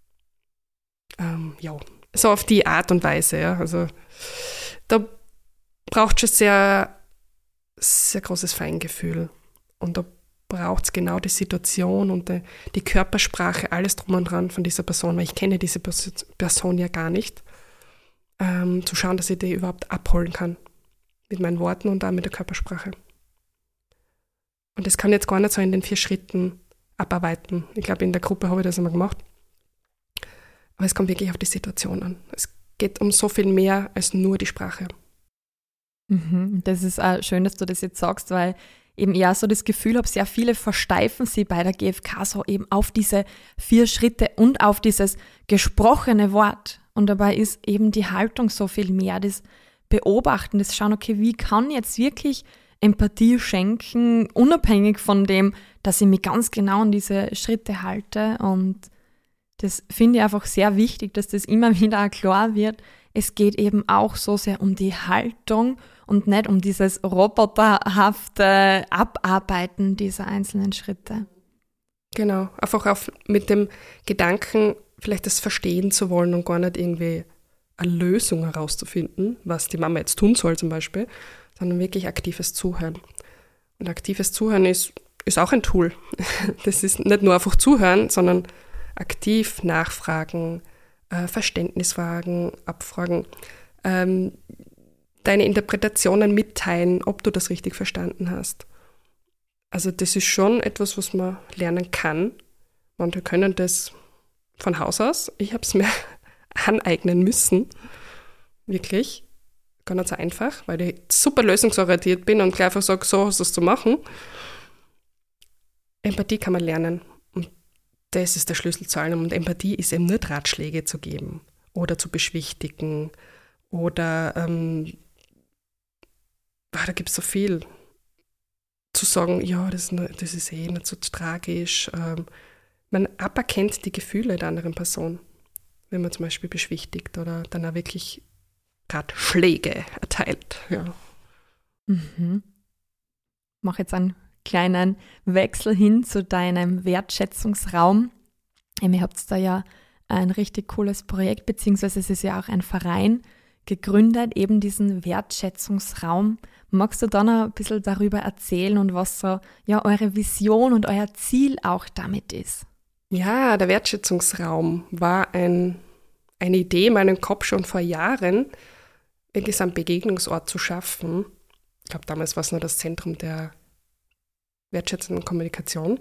Ähm, ja, so auf die Art und Weise. Ja. Also da braucht es schon sehr, sehr großes Feingefühl. Und da braucht es genau die Situation und die, die Körpersprache, alles drum und dran von dieser Person, weil ich kenne diese Person ja gar nicht. Ähm, zu schauen, dass ich die überhaupt abholen kann. Mit meinen Worten und auch mit der Körpersprache. Und das kann ich jetzt gar nicht so in den vier Schritten abarbeiten. Ich glaube, in der Gruppe habe ich das einmal gemacht. Aber es kommt wirklich auf die Situation an. Es geht um so viel mehr als nur die Sprache. Mhm, das ist auch schön, dass du das jetzt sagst, weil eben ja so das Gefühl habe, sehr viele versteifen sie bei der G F K so eben auf diese vier Schritte und auf dieses gesprochene Wort. Und dabei ist eben die Haltung so viel mehr, das Beobachten, das Schauen, okay, wie kann ich jetzt wirklich Empathie schenken, unabhängig von dem, dass ich mich ganz genau an diese Schritte halte. Und das finde ich einfach sehr wichtig, dass das immer wieder klar wird. Es geht eben auch so sehr um die Haltung und nicht um dieses roboterhafte Abarbeiten dieser einzelnen Schritte. Genau, einfach auf, mit dem Gedanken, vielleicht das verstehen zu wollen und gar nicht irgendwie eine Lösung herauszufinden, was die Mama jetzt tun soll zum Beispiel, sondern wirklich aktives Zuhören. Und aktives Zuhören ist, ist auch ein Tool. Das ist nicht nur einfach zuhören, sondern aktiv nachfragen, äh, Verständnis fragen, abfragen, ähm, deine Interpretationen mitteilen, ob du das richtig verstanden hast. Also das ist schon etwas, was man lernen kann. Manche können das von Haus aus. Ich habe es mir aneignen müssen. Wirklich. Gar nicht so einfach, weil ich super lösungsorientiert bin und gleich einfach sage, so hast du es zu machen. Empathie kann man lernen. Und das ist der Schlüssel zu allem. Und Empathie ist eben nicht Ratschläge zu geben oder zu beschwichtigen oder ähm, ah, da gibt es so viel. Zu sagen, ja, das ist, nicht, das ist eh nicht so tragisch. Ähm, man aberkennt die Gefühle der anderen Person, wenn man zum Beispiel beschwichtigt oder dann auch wirklich Ratschläge erteilt. Ja. Mhm. Ich mache jetzt einen kleinen Wechsel hin zu deinem Wertschätzungsraum. Ihr habt da ja ein richtig cooles Projekt, beziehungsweise es ist ja auch ein Verein gegründet, eben diesen Wertschätzungsraum. Magst du da noch ein bisschen darüber erzählen und was so ja, eure Vision und euer Ziel auch damit ist? Ja, der Wertschätzungsraum war ein, eine Idee in meinem Kopf schon vor Jahren, wirklich so einen Begegnungsort zu schaffen. Ich glaube, damals war es nur das Zentrum der wertschätzenden Kommunikation.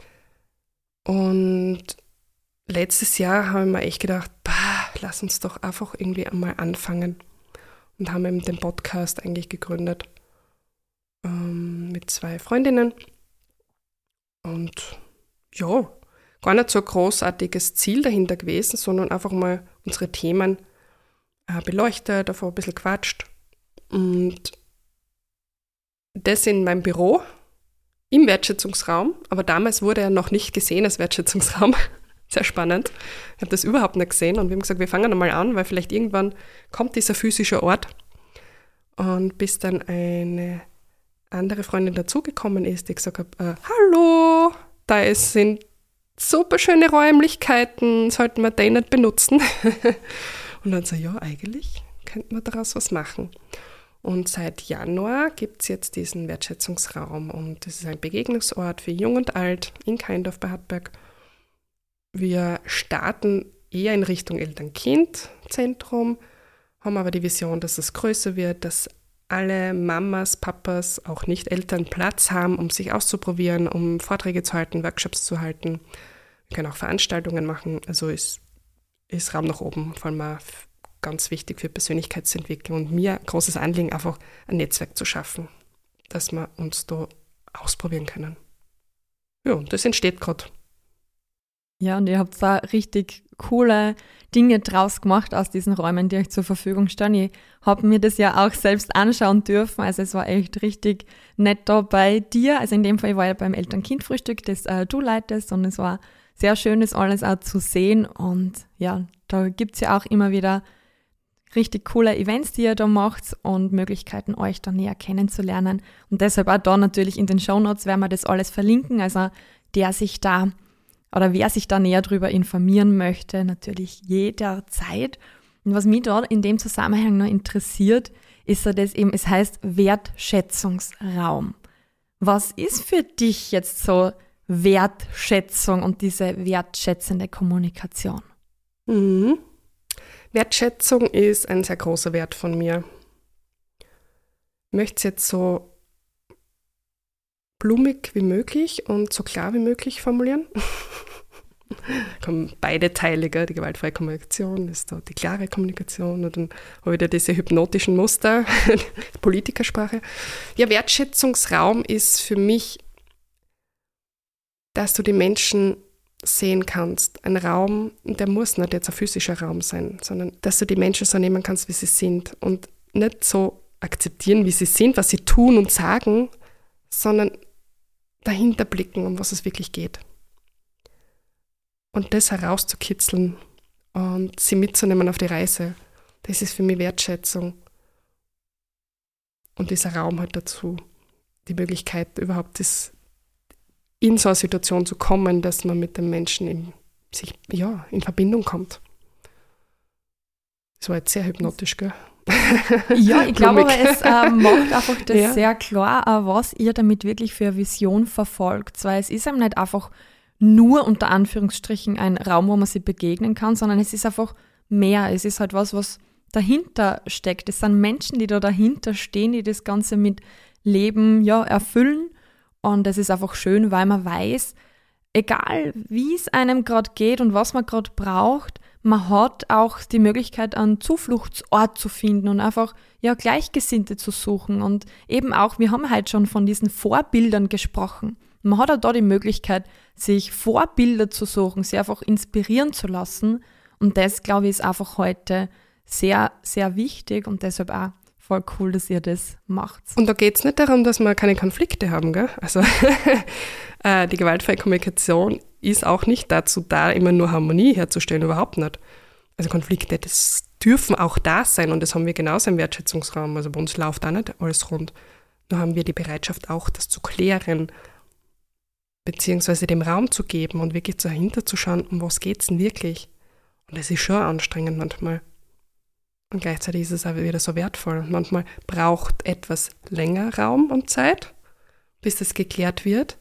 Und letztes Jahr habe ich mir echt gedacht, bah, lass uns doch einfach irgendwie einmal anfangen. Und haben eben den Podcast eigentlich gegründet ähm, mit zwei Freundinnen. Und ja, gar nicht so ein großartiges Ziel dahinter gewesen, sondern einfach mal unsere Themen äh, beleuchtet, davor ein bisschen quatscht. Und das in meinem Büro, im Wertschätzungsraum, aber damals wurde er noch nicht gesehen als Wertschätzungsraum. Sehr spannend. Ich habe das überhaupt nicht gesehen und wir haben gesagt, wir fangen einmal an, weil vielleicht irgendwann kommt dieser physische Ort. Und bis dann eine andere Freundin dazugekommen ist, die gesagt hat, äh, hallo, da sind super schöne Räumlichkeiten, sollten wir die nicht benutzen? Und dann so, ja, eigentlich könnten wir daraus was machen. Und seit Januar gibt es jetzt diesen Wertschätzungsraum und das ist ein Begegnungsort für Jung und Alt in Kaindorf bei Hartberg. Wir starten eher in Richtung Eltern-Kind-Zentrum, haben aber die Vision, dass es größer wird, dass alle Mamas, Papas, auch Nicht-Eltern Platz haben, um sich auszuprobieren, um Vorträge zu halten, Workshops zu halten. Wir können auch Veranstaltungen machen. Also ist, ist Raum nach oben, vor allem auch ganz wichtig für Persönlichkeitsentwicklung. Und mir ein großes Anliegen, einfach ein Netzwerk zu schaffen, dass wir uns da ausprobieren können. Ja, das entsteht gerade. Ja, und ihr habt da richtig coole Dinge draus gemacht aus diesen Räumen, die euch zur Verfügung stehen. Ich habe mir das ja auch selbst anschauen dürfen, also es war echt richtig nett da bei dir. Also in dem Fall, ich war ja beim Eltern-Kind-Frühstück, das äh, du leitest, und es war sehr schön, das alles auch zu sehen. Und ja, da gibt's ja auch immer wieder richtig coole Events, die ihr da macht und Möglichkeiten, euch da näher kennenzulernen. Und deshalb auch da natürlich in den Shownotes werden wir das alles verlinken, also der sich da oder wer sich da näher drüber informieren möchte, natürlich jederzeit. Und was mich da in dem Zusammenhang noch interessiert, ist so das eben, es heißt Wertschätzungsraum. Was ist für dich jetzt so Wertschätzung und diese wertschätzende Kommunikation? Mhm. Wertschätzung ist ein sehr großer Wert von mir. Ich möchte es jetzt so blumig wie möglich und so klar wie möglich formulieren. Kommen beide Teile, gell? Die gewaltfreie Kommunikation ist da die klare Kommunikation und dann habe ich wieder diese hypnotischen Muster, Politikersprache. Ja, Wertschätzungsraum ist für mich, dass du die Menschen sehen kannst. Ein Raum, der muss nicht jetzt ein physischer Raum sein, sondern dass du die Menschen so nehmen kannst, wie sie sind und nicht so akzeptieren, wie sie sind, was sie tun und sagen, sondern dahinter blicken, um was es wirklich geht. Und das herauszukitzeln und sie mitzunehmen auf die Reise, das ist für mich Wertschätzung. Und dieser Raum hat dazu die Möglichkeit, überhaupt das, in so eine Situation zu kommen, dass man mit dem Menschen in, sich, ja, in Verbindung kommt. Das war jetzt sehr hypnotisch, gell? Ja, ich glaube aber, es äh, macht einfach das ja. sehr klar, äh, was ihr damit wirklich für eine Vision verfolgt. Weil es ist einem nicht einfach nur unter Anführungsstrichen ein Raum, wo man sich begegnen kann, sondern es ist einfach mehr. Es ist halt was, was dahinter steckt. Es sind Menschen, die da dahinter stehen, die das Ganze mit Leben ja, erfüllen. Und es ist einfach schön, weil man weiß, egal wie es einem gerade geht und was man gerade braucht, man hat auch die Möglichkeit, einen Zufluchtsort zu finden und einfach ja Gleichgesinnte zu suchen. Und eben auch, wir haben halt schon von diesen Vorbildern gesprochen. Man hat auch da die Möglichkeit, sich Vorbilder zu suchen, sich einfach inspirieren zu lassen. Und das, glaube ich, ist einfach heute sehr, sehr wichtig und deshalb auch voll cool, dass ihr das macht. Und da geht es nicht darum, dass wir keine Konflikte haben, gell? Also äh, die gewaltfreie Kommunikation ist auch nicht dazu da, immer nur Harmonie herzustellen, überhaupt nicht. Also Konflikte, das dürfen auch da sein und das haben wir genauso im Wertschätzungsraum. Also bei uns läuft auch nicht alles rund. Da haben wir die Bereitschaft auch, das zu klären, beziehungsweise dem Raum zu geben und wirklich dahinter zu schauen, um was geht es denn wirklich. Und das ist schon anstrengend manchmal. Und gleichzeitig ist es auch wieder so wertvoll. Und manchmal braucht etwas länger Raum und Zeit, bis das geklärt wird.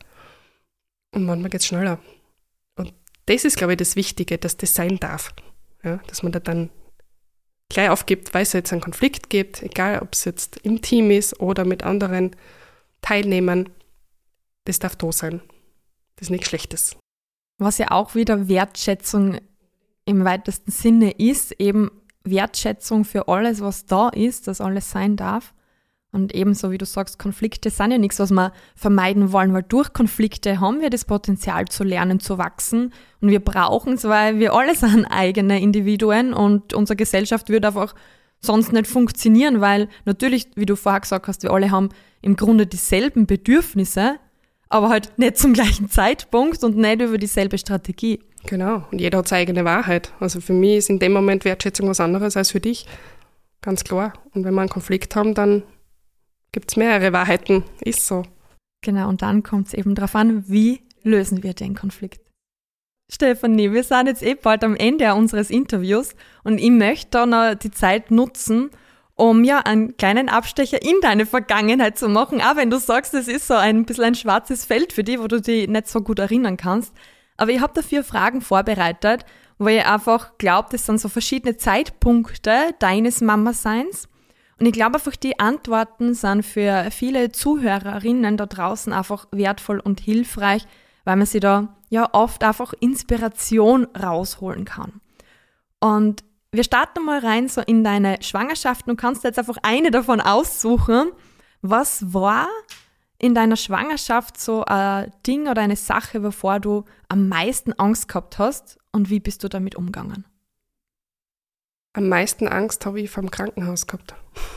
Und manchmal geht es schneller. Und das ist, glaube ich, das Wichtige, dass das sein darf. Ja, dass man da dann gleich aufgibt, weil es jetzt einen Konflikt gibt, egal ob es jetzt im Team ist oder mit anderen Teilnehmern. Das darf da sein. Das ist nichts Schlechtes. Was ja auch wieder Wertschätzung im weitesten Sinne ist, eben Wertschätzung für alles, was da ist, dass alles sein darf. Und ebenso, wie du sagst, Konflikte sind ja nichts, was wir vermeiden wollen, weil durch Konflikte haben wir das Potenzial zu lernen, zu wachsen. Und wir brauchen es, weil wir alle sind eigene Individuen und unsere Gesellschaft würde einfach sonst nicht funktionieren, weil natürlich, wie du vorher gesagt hast, wir alle haben im Grunde dieselben Bedürfnisse, aber halt nicht zum gleichen Zeitpunkt und nicht über dieselbe Strategie. Genau, und jeder hat seine eigene Wahrheit. Also für mich ist in dem Moment Wertschätzung was anderes als für dich, ganz klar. Und wenn wir einen Konflikt haben, dann gibt es mehrere Wahrheiten, ist so. Genau, und dann kommt es eben darauf an, wie lösen wir den Konflikt. Stefanie, wir sind jetzt eh bald am Ende unseres Interviews und ich möchte da noch die Zeit nutzen, um ja einen kleinen Abstecher in deine Vergangenheit zu machen, auch wenn du sagst, es ist so ein bisschen ein schwarzes Feld für dich, wo du dich nicht so gut erinnern kannst. Aber ich habe da vier Fragen vorbereitet, weil ich einfach glaube, das sind so verschiedene Zeitpunkte deines Mama-Seins. Und ich glaube einfach, die Antworten sind für viele Zuhörerinnen da draußen einfach wertvoll und hilfreich, weil man sich da ja oft einfach Inspiration rausholen kann. Und wir starten mal rein so in deine Schwangerschaft. Du kannst jetzt einfach eine davon aussuchen. Was war in deiner Schwangerschaft so ein Ding oder eine Sache, wovor du am meisten Angst gehabt hast, und wie bist du damit umgegangen? Am meisten Angst habe ich vor dem Krankenhaus gehabt.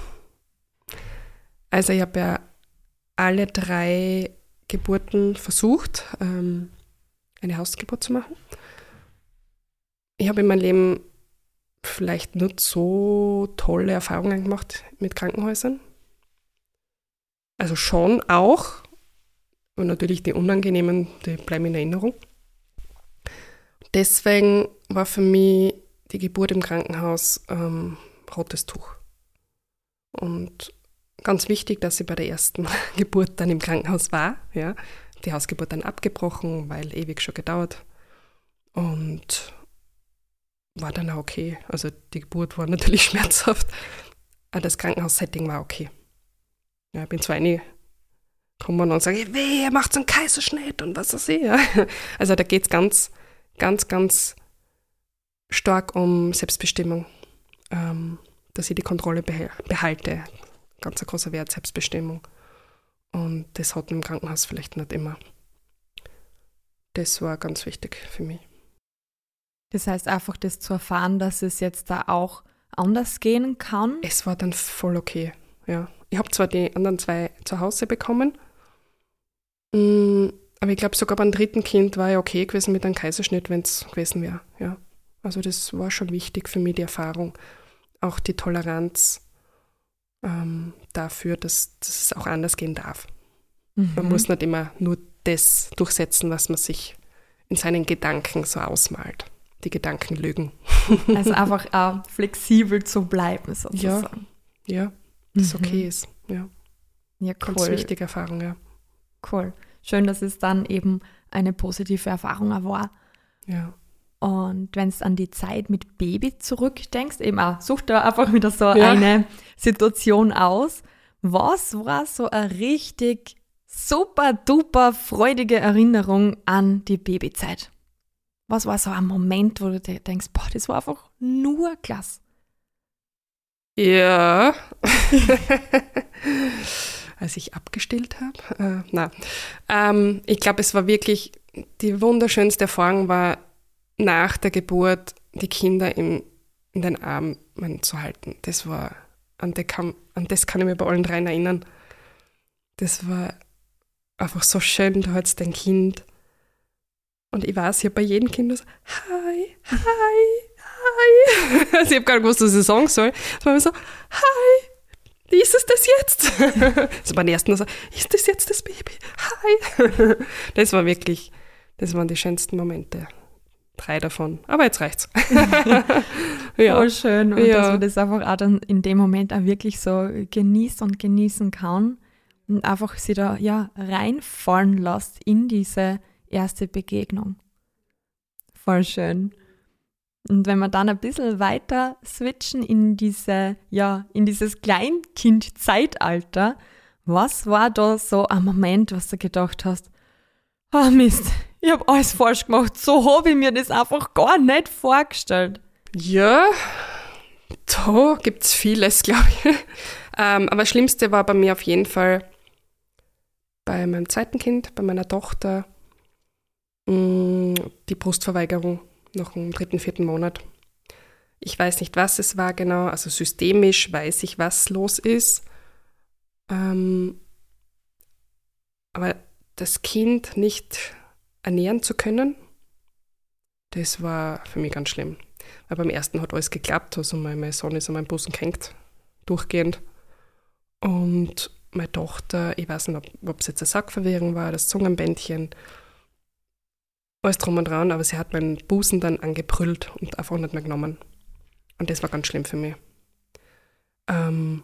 Also ich habe ja alle drei Geburten versucht, ähm, eine Hausgeburt zu machen. Ich habe in meinem Leben vielleicht nicht so tolle Erfahrungen gemacht mit Krankenhäusern. Also schon auch. Und natürlich die unangenehmen, die bleiben in Erinnerung. Deswegen war für mich die Geburt im Krankenhaus ähm, rotes Tuch. Und ganz wichtig, dass ich bei der ersten Geburt dann im Krankenhaus war. Ja. Die Hausgeburt dann abgebrochen, weil ewig schon gedauert. Und war dann auch okay. Also die Geburt war natürlich schmerzhaft, aber das Krankenhaussetting war okay. Ja, ich bin zwar reingekommen und sage, weh, ihr macht so einen Kaiserschnitt und was weiß ich. Ja. Also da geht es ganz, ganz, ganz stark um Selbstbestimmung, ähm, dass ich die Kontrolle behalte. Ganz ein großer Wert, Selbstbestimmung. Und das hat man im Krankenhaus vielleicht nicht immer. Das war ganz wichtig für mich. Das heißt einfach, das zu erfahren, dass es jetzt da auch anders gehen kann? Es war dann voll okay, ja. Ich habe zwar die anderen zwei zu Hause bekommen, aber ich glaube, sogar beim dritten Kind war ich okay gewesen mit einem Kaiserschnitt, wenn es gewesen wäre, ja. Also das war schon wichtig für mich, die Erfahrung, auch die Toleranz ähm, dafür, dass, dass es auch anders gehen darf. Mhm. Man muss nicht immer nur das durchsetzen, was man sich in seinen Gedanken so ausmalt. Die Gedanken lügen. Also einfach äh, flexibel zu bleiben, sozusagen. Ja, ja, das mhm. okay ist. Ja, ja, cool. Ganz wichtige Erfahrung, ja. Cool. Schön, dass es dann eben eine positive Erfahrung war. Ja. Und wenn du an die Zeit mit Baby zurückdenkst, eben auch, such da einfach wieder so ja. eine Situation aus. Was war so eine richtig super duper freudige Erinnerung an die Babyzeit? Was war so ein Moment, wo du dir denkst, boah, das war einfach nur klasse? Ja. Als ich abgestillt habe. Äh, nein. Ähm, ich glaube, es war wirklich, die wunderschönste Erfahrung war, nach der Geburt die Kinder in, in den Armen zu halten. Das war, an, de kann, an das kann ich mich bei allen dreien erinnern. Das war einfach so schön, du hast dein Kind. Und ich weiß, ich habe bei jedem Kind so, hi, hi, hi. Also ich habe gar nicht gewusst, was ich sagen soll. Es war immer so, hi, wie ist es das jetzt? Also beim ersten so, ist das jetzt das Baby? Hi. Das war wirklich, das waren die schönsten Momente. Drei davon. Aber jetzt reicht's. Ja. Voll schön. Und ja. dass man das einfach auch dann in dem Moment auch wirklich so genießt und genießen kann. Und einfach sich da ja reinfallen lässt in diese erste Begegnung. Voll schön. Und wenn wir dann ein bisschen weiter switchen in diese, ja, in dieses Kleinkind-Zeitalter, was war da so ein Moment, was du gedacht hast, ah oh Mist, ich habe alles falsch gemacht, so habe ich mir das einfach gar nicht vorgestellt. Ja, da gibt es vieles, glaube ich. ähm, aber das Schlimmste war bei mir auf jeden Fall bei meinem zweiten Kind, bei meiner Tochter, die Brustverweigerung nach dem dritten, vierten Monat. Ich weiß nicht, was es war genau, also systemisch weiß ich, was los ist. Ähm, aber das Kind nicht ernähren zu können, das war für mich ganz schlimm. Weil beim ersten hat alles geklappt, also mein, mein Sohn ist an meinem Busen gehängt, durchgehend. Und meine Tochter, ich weiß nicht, ob, ob es jetzt eine Sackverwirrung war, das Zungenbändchen, alles drum und dran, aber sie hat meinen Busen dann angebrüllt und einfach nicht mehr genommen. Und das war ganz schlimm für mich. Ähm,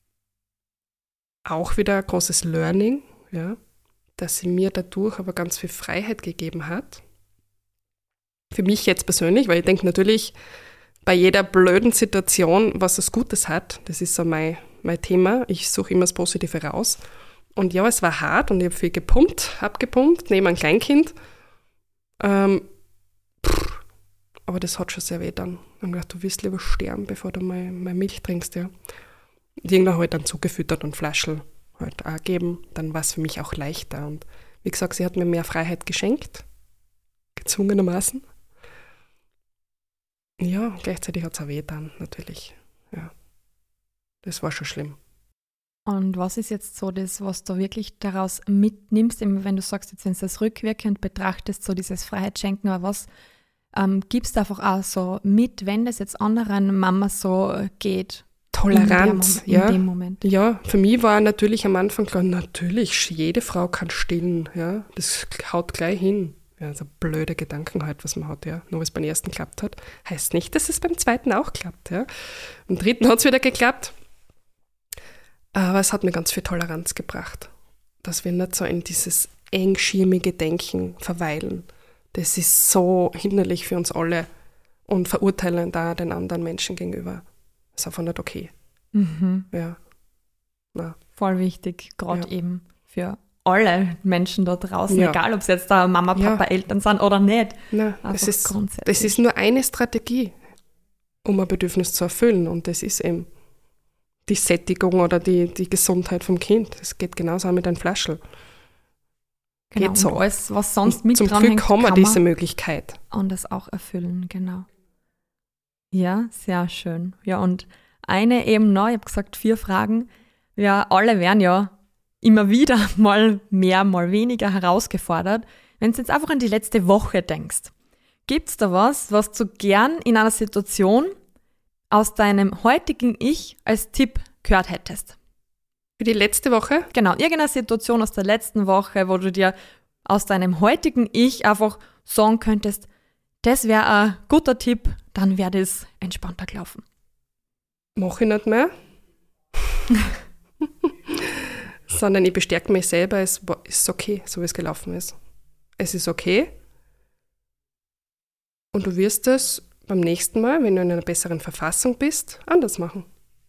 auch wieder ein großes Learning, ja, dass sie mir dadurch aber ganz viel Freiheit gegeben hat. für mich jetzt persönlich, weil ich denke natürlich bei jeder blöden Situation, was es Gutes hat, das ist so mein, mein Thema, ich suche immer das Positive raus. Und ja, es war hart und ich habe viel gepumpt, abgepumpt, neben einem Kleinkind. Ähm, pff, aber das hat schon sehr weh dann. Ich habe gedacht, du wirst lieber sterben, bevor du mal, mal Milch trinkst. Ja. Die irgendwann halt dann zugefüttert und Flaschel halt auch geben. Dann war es für mich auch leichter. Und wie gesagt, sie hat mir mehr Freiheit geschenkt, gezwungenermaßen. Ja, gleichzeitig hat es auch weh dann, natürlich. Ja, das war schon schlimm. Und was ist jetzt so das, was du wirklich daraus mitnimmst, wenn du sagst, jetzt wenn du das rückwirkend betrachtest, so dieses Freiheitsschenken, aber was ähm, gibst du einfach auch so mit, wenn das jetzt anderen Mamas so geht? Toleranz, in, ja. in dem Moment. Ja, für mich war natürlich am Anfang klar, natürlich, jede Frau kann stillen, ja, das haut gleich hin. Ja, so blöde Gedanken halt, was man hat, ja. Nur weil es beim ersten geklappt hat, heißt nicht, dass es beim zweiten auch klappt, ja. Beim dritten hat es wieder geklappt. Aber es hat mir ganz viel Toleranz gebracht, dass wir nicht so in dieses engschirmige Denken verweilen. Das ist so hinderlich für uns alle und verurteilend da den anderen Menschen gegenüber. Das ist einfach nicht okay. Mhm. Ja. Na. Voll wichtig, gerade Ja. eben für alle Menschen da draußen, Ja. egal ob es jetzt da Mama, Papa, Ja. Eltern sind oder nicht. Na, Einfach das ist, grundsätzlich. das ist nur eine Strategie, um ein Bedürfnis zu erfüllen. Und das ist eben die Sättigung oder die, die Gesundheit vom Kind. Das geht genauso auch mit einem Flaschel. Genau, geht so. und alles, was sonst mit Zum dranhängt, Glück haben wir kann diese man Möglichkeit. anders auch erfüllen, genau. Ja, sehr schön. Ja, und eine eben noch, ich habe gesagt, vier Fragen. Ja, alle werden ja immer wieder mal mehr, mal weniger herausgefordert. Wenn du jetzt einfach an die letzte Woche denkst, gibt es da was, was du gern in einer Situation aus deinem heutigen Ich als Tipp gehört hättest? Für die letzte Woche? Genau, irgendeine Situation aus der letzten Woche, wo du dir aus deinem heutigen Ich einfach sagen könntest, das wäre ein guter Tipp, dann wäre das entspannter gelaufen. Mache ich nicht mehr. Sondern ich bestärke mich selber, es ist okay, so wie es gelaufen ist. Es ist okay. Und du wirst es beim nächsten Mal, wenn du in einer besseren Verfassung bist, anders machen.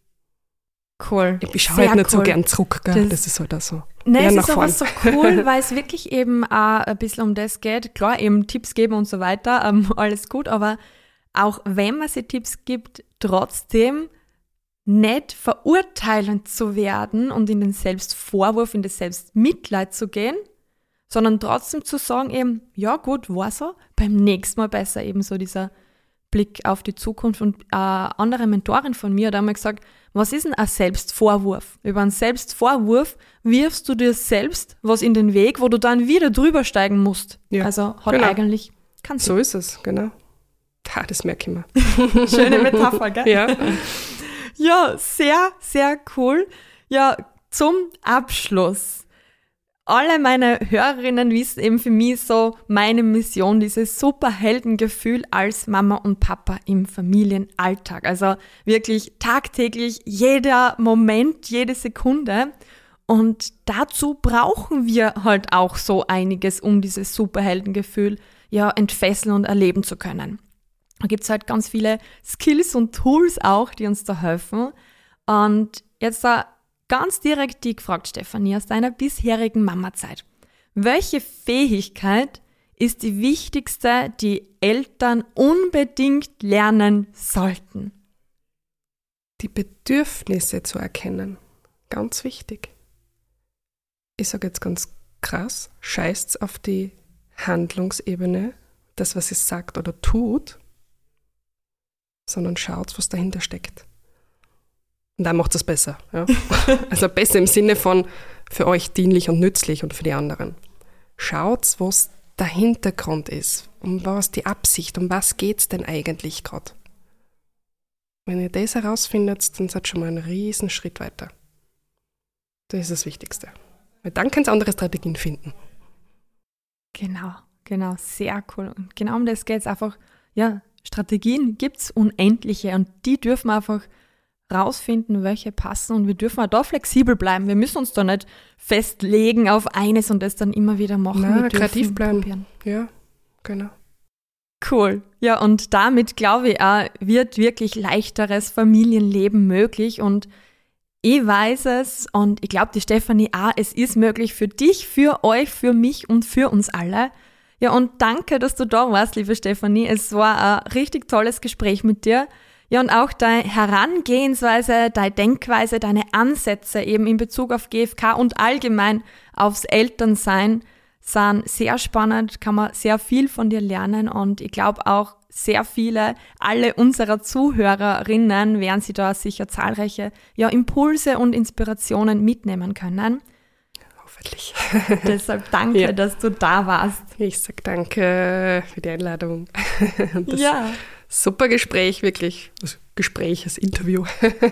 Cool. Ich schaue Sehr halt nicht cool. so gern zurück, gell? Das- Das ist halt auch so. Nein, Eher es nach ist aber vorn. so cool, weil es wirklich eben auch ein bisschen um das geht. Klar, eben Tipps geben und so weiter, ähm, alles gut, aber auch wenn man sich Tipps gibt, trotzdem nicht verurteilend zu werden und in den Selbstvorwurf, in das Selbstmitleid zu gehen, sondern trotzdem zu sagen eben, ja gut, war so, beim nächsten Mal besser, eben so dieser Blick auf die Zukunft. Und eine andere Mentorin von mir hat einmal gesagt, was ist denn ein Selbstvorwurf? Über einen Selbstvorwurf wirfst du dir selbst was in den Weg, wo du dann wieder drüber steigen musst. Ja, also hat genau. eigentlich keinen Sinn. So ist es, genau. Ha, das merke ich mir. Schöne Metapher, gell? Ja. Ja, sehr, sehr cool. Ja, zum Abschluss. Alle meine Hörerinnen wissen eben für mich so meine Mission, dieses Superheldengefühl als Mama und Papa im Familienalltag. Also wirklich tagtäglich, jeder Moment, jede Sekunde. Und dazu brauchen wir halt auch so einiges, um dieses Superheldengefühl ja entfesseln und erleben zu können. Da gibt es halt ganz viele Skills und Tools auch, die uns da helfen. Und jetzt da ganz direkt die gefragt, Stefanie, aus deiner bisherigen Mamazeit. Welche Fähigkeit ist die wichtigste, die Eltern unbedingt lernen sollten? Die Bedürfnisse zu erkennen. Ganz wichtig. Ich sage jetzt ganz krass, scheißt auf die Handlungsebene, das, was es sagt oder tut, sondern schaut, was dahinter steckt. Und dann macht es besser. Ja? Also besser im Sinne von für euch dienlich und nützlich und für die anderen. Schaut, was der Hintergrund ist, um was die Absicht, um was geht es denn eigentlich gerade. Wenn ihr das herausfindet, dann seid ihr schon mal einen riesen Schritt weiter. Das ist das Wichtigste. Weil dann könnt ihr andere Strategien finden. Genau, genau, sehr cool. Und genau um das geht es einfach, ja, Strategien gibt es unendliche und die dürfen wir einfach rausfinden, welche passen und wir dürfen auch da flexibel bleiben. Wir müssen uns da nicht festlegen auf eines und das dann immer wieder machen. Na, wir kreativ dürfen bleiben. probieren. Ja, genau. Cool. Ja, und damit, glaube ich auch, wird wirklich leichteres Familienleben möglich. Und ich weiß es und ich glaube, die Stefanie auch, es ist möglich für dich, für euch, für mich und für uns alle. Ja, und danke, dass du da warst, liebe Stefanie. Es war ein richtig tolles Gespräch mit dir. Ja, und auch deine Herangehensweise, deine Denkweise, deine Ansätze eben in Bezug auf G F K und allgemein aufs Elternsein sind sehr spannend, kann man sehr viel von dir lernen und ich glaube auch sehr viele, alle unserer Zuhörerinnen werden sie da sicher zahlreiche ja, Impulse und Inspirationen mitnehmen können. Hoffentlich. Deshalb danke, ja. dass du da warst. Ich sag danke für die Einladung. Das ja. Super Gespräch, wirklich. Also Gespräch, das Interview.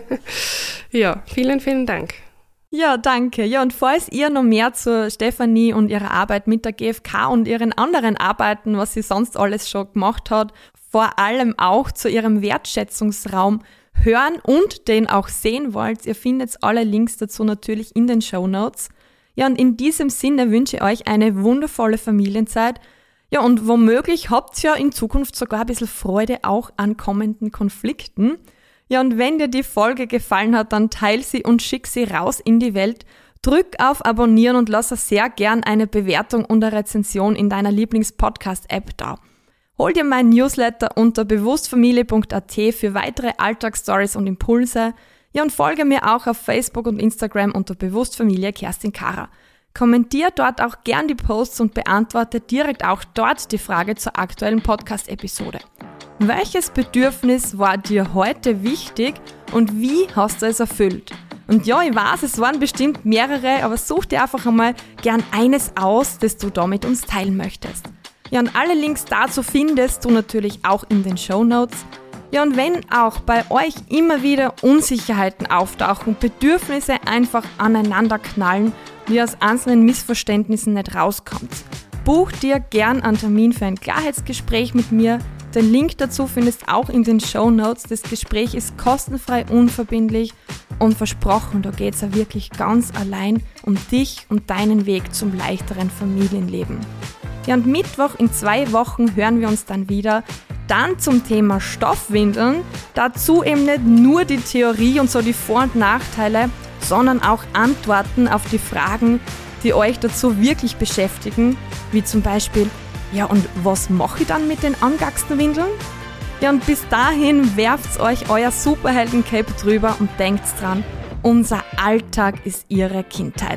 Ja, vielen, vielen Dank. Ja, danke. Ja, und falls ihr noch mehr zur Stefanie und ihrer Arbeit mit der G F K und ihren anderen Arbeiten, was sie sonst alles schon gemacht hat, vor allem auch zu ihrem Wertschätzungsraum hören und den auch sehen wollt, ihr findet alle Links dazu natürlich in den Shownotes. Ja, und in diesem Sinne wünsche ich euch eine wundervolle Familienzeit. Ja, und womöglich habt ihr ja in Zukunft sogar ein bisschen Freude auch an kommenden Konflikten. Ja, und wenn dir die Folge gefallen hat, dann teil sie und schick sie raus in die Welt. Drück auf Abonnieren und lass sehr gern eine Bewertung und eine Rezension in deiner Lieblings-Podcast-App da. Hol dir mein Newsletter unter bewusstfamilie punkt a t für weitere Alltagsstories und Impulse. Ja, und folge mir auch auf Facebook und Instagram unter Bewusstfamilie Kerstin Kara. Kommentier dort auch gern die Posts und beantworte direkt auch dort die Frage zur aktuellen Podcast-Episode. Welches Bedürfnis war dir heute wichtig und wie hast du es erfüllt? Und ja, ich weiß, es waren bestimmt mehrere, aber such dir einfach einmal gern eines aus, das du da mit uns teilen möchtest. Ja, und alle Links dazu findest du natürlich auch in den Shownotes. Ja, und wenn auch bei euch immer wieder Unsicherheiten auftauchen, Bedürfnisse einfach aneinander knallen und ihr aus einzelnen Missverständnissen nicht rauskommt, buch dir gern einen Termin für ein Klarheitsgespräch mit mir. Den Link dazu findest du auch in den Shownotes. Das Gespräch ist kostenfrei, unverbindlich und versprochen, da geht es ja wirklich ganz allein um dich und deinen Weg zum leichteren Familienleben. Ja, und Mittwoch in zwei Wochen hören wir uns dann wieder. Dann zum Thema Stoffwindeln. Dazu eben nicht nur die Theorie und so die Vor- und Nachteile, sondern auch Antworten auf die Fragen, die euch dazu wirklich beschäftigen, wie zum Beispiel, ja, und was mache ich dann mit den angewachsenen Windeln? Ja, und bis dahin werft euch euer Superhelden-Cape drüber und denkt dran, unser Alltag ist ihre Kindheit.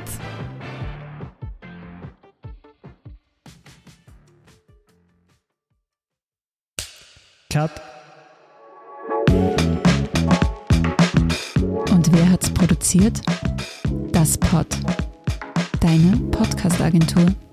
Cut. Und wer hat's produziert? Das Pod. Deine Podcast-Agentur.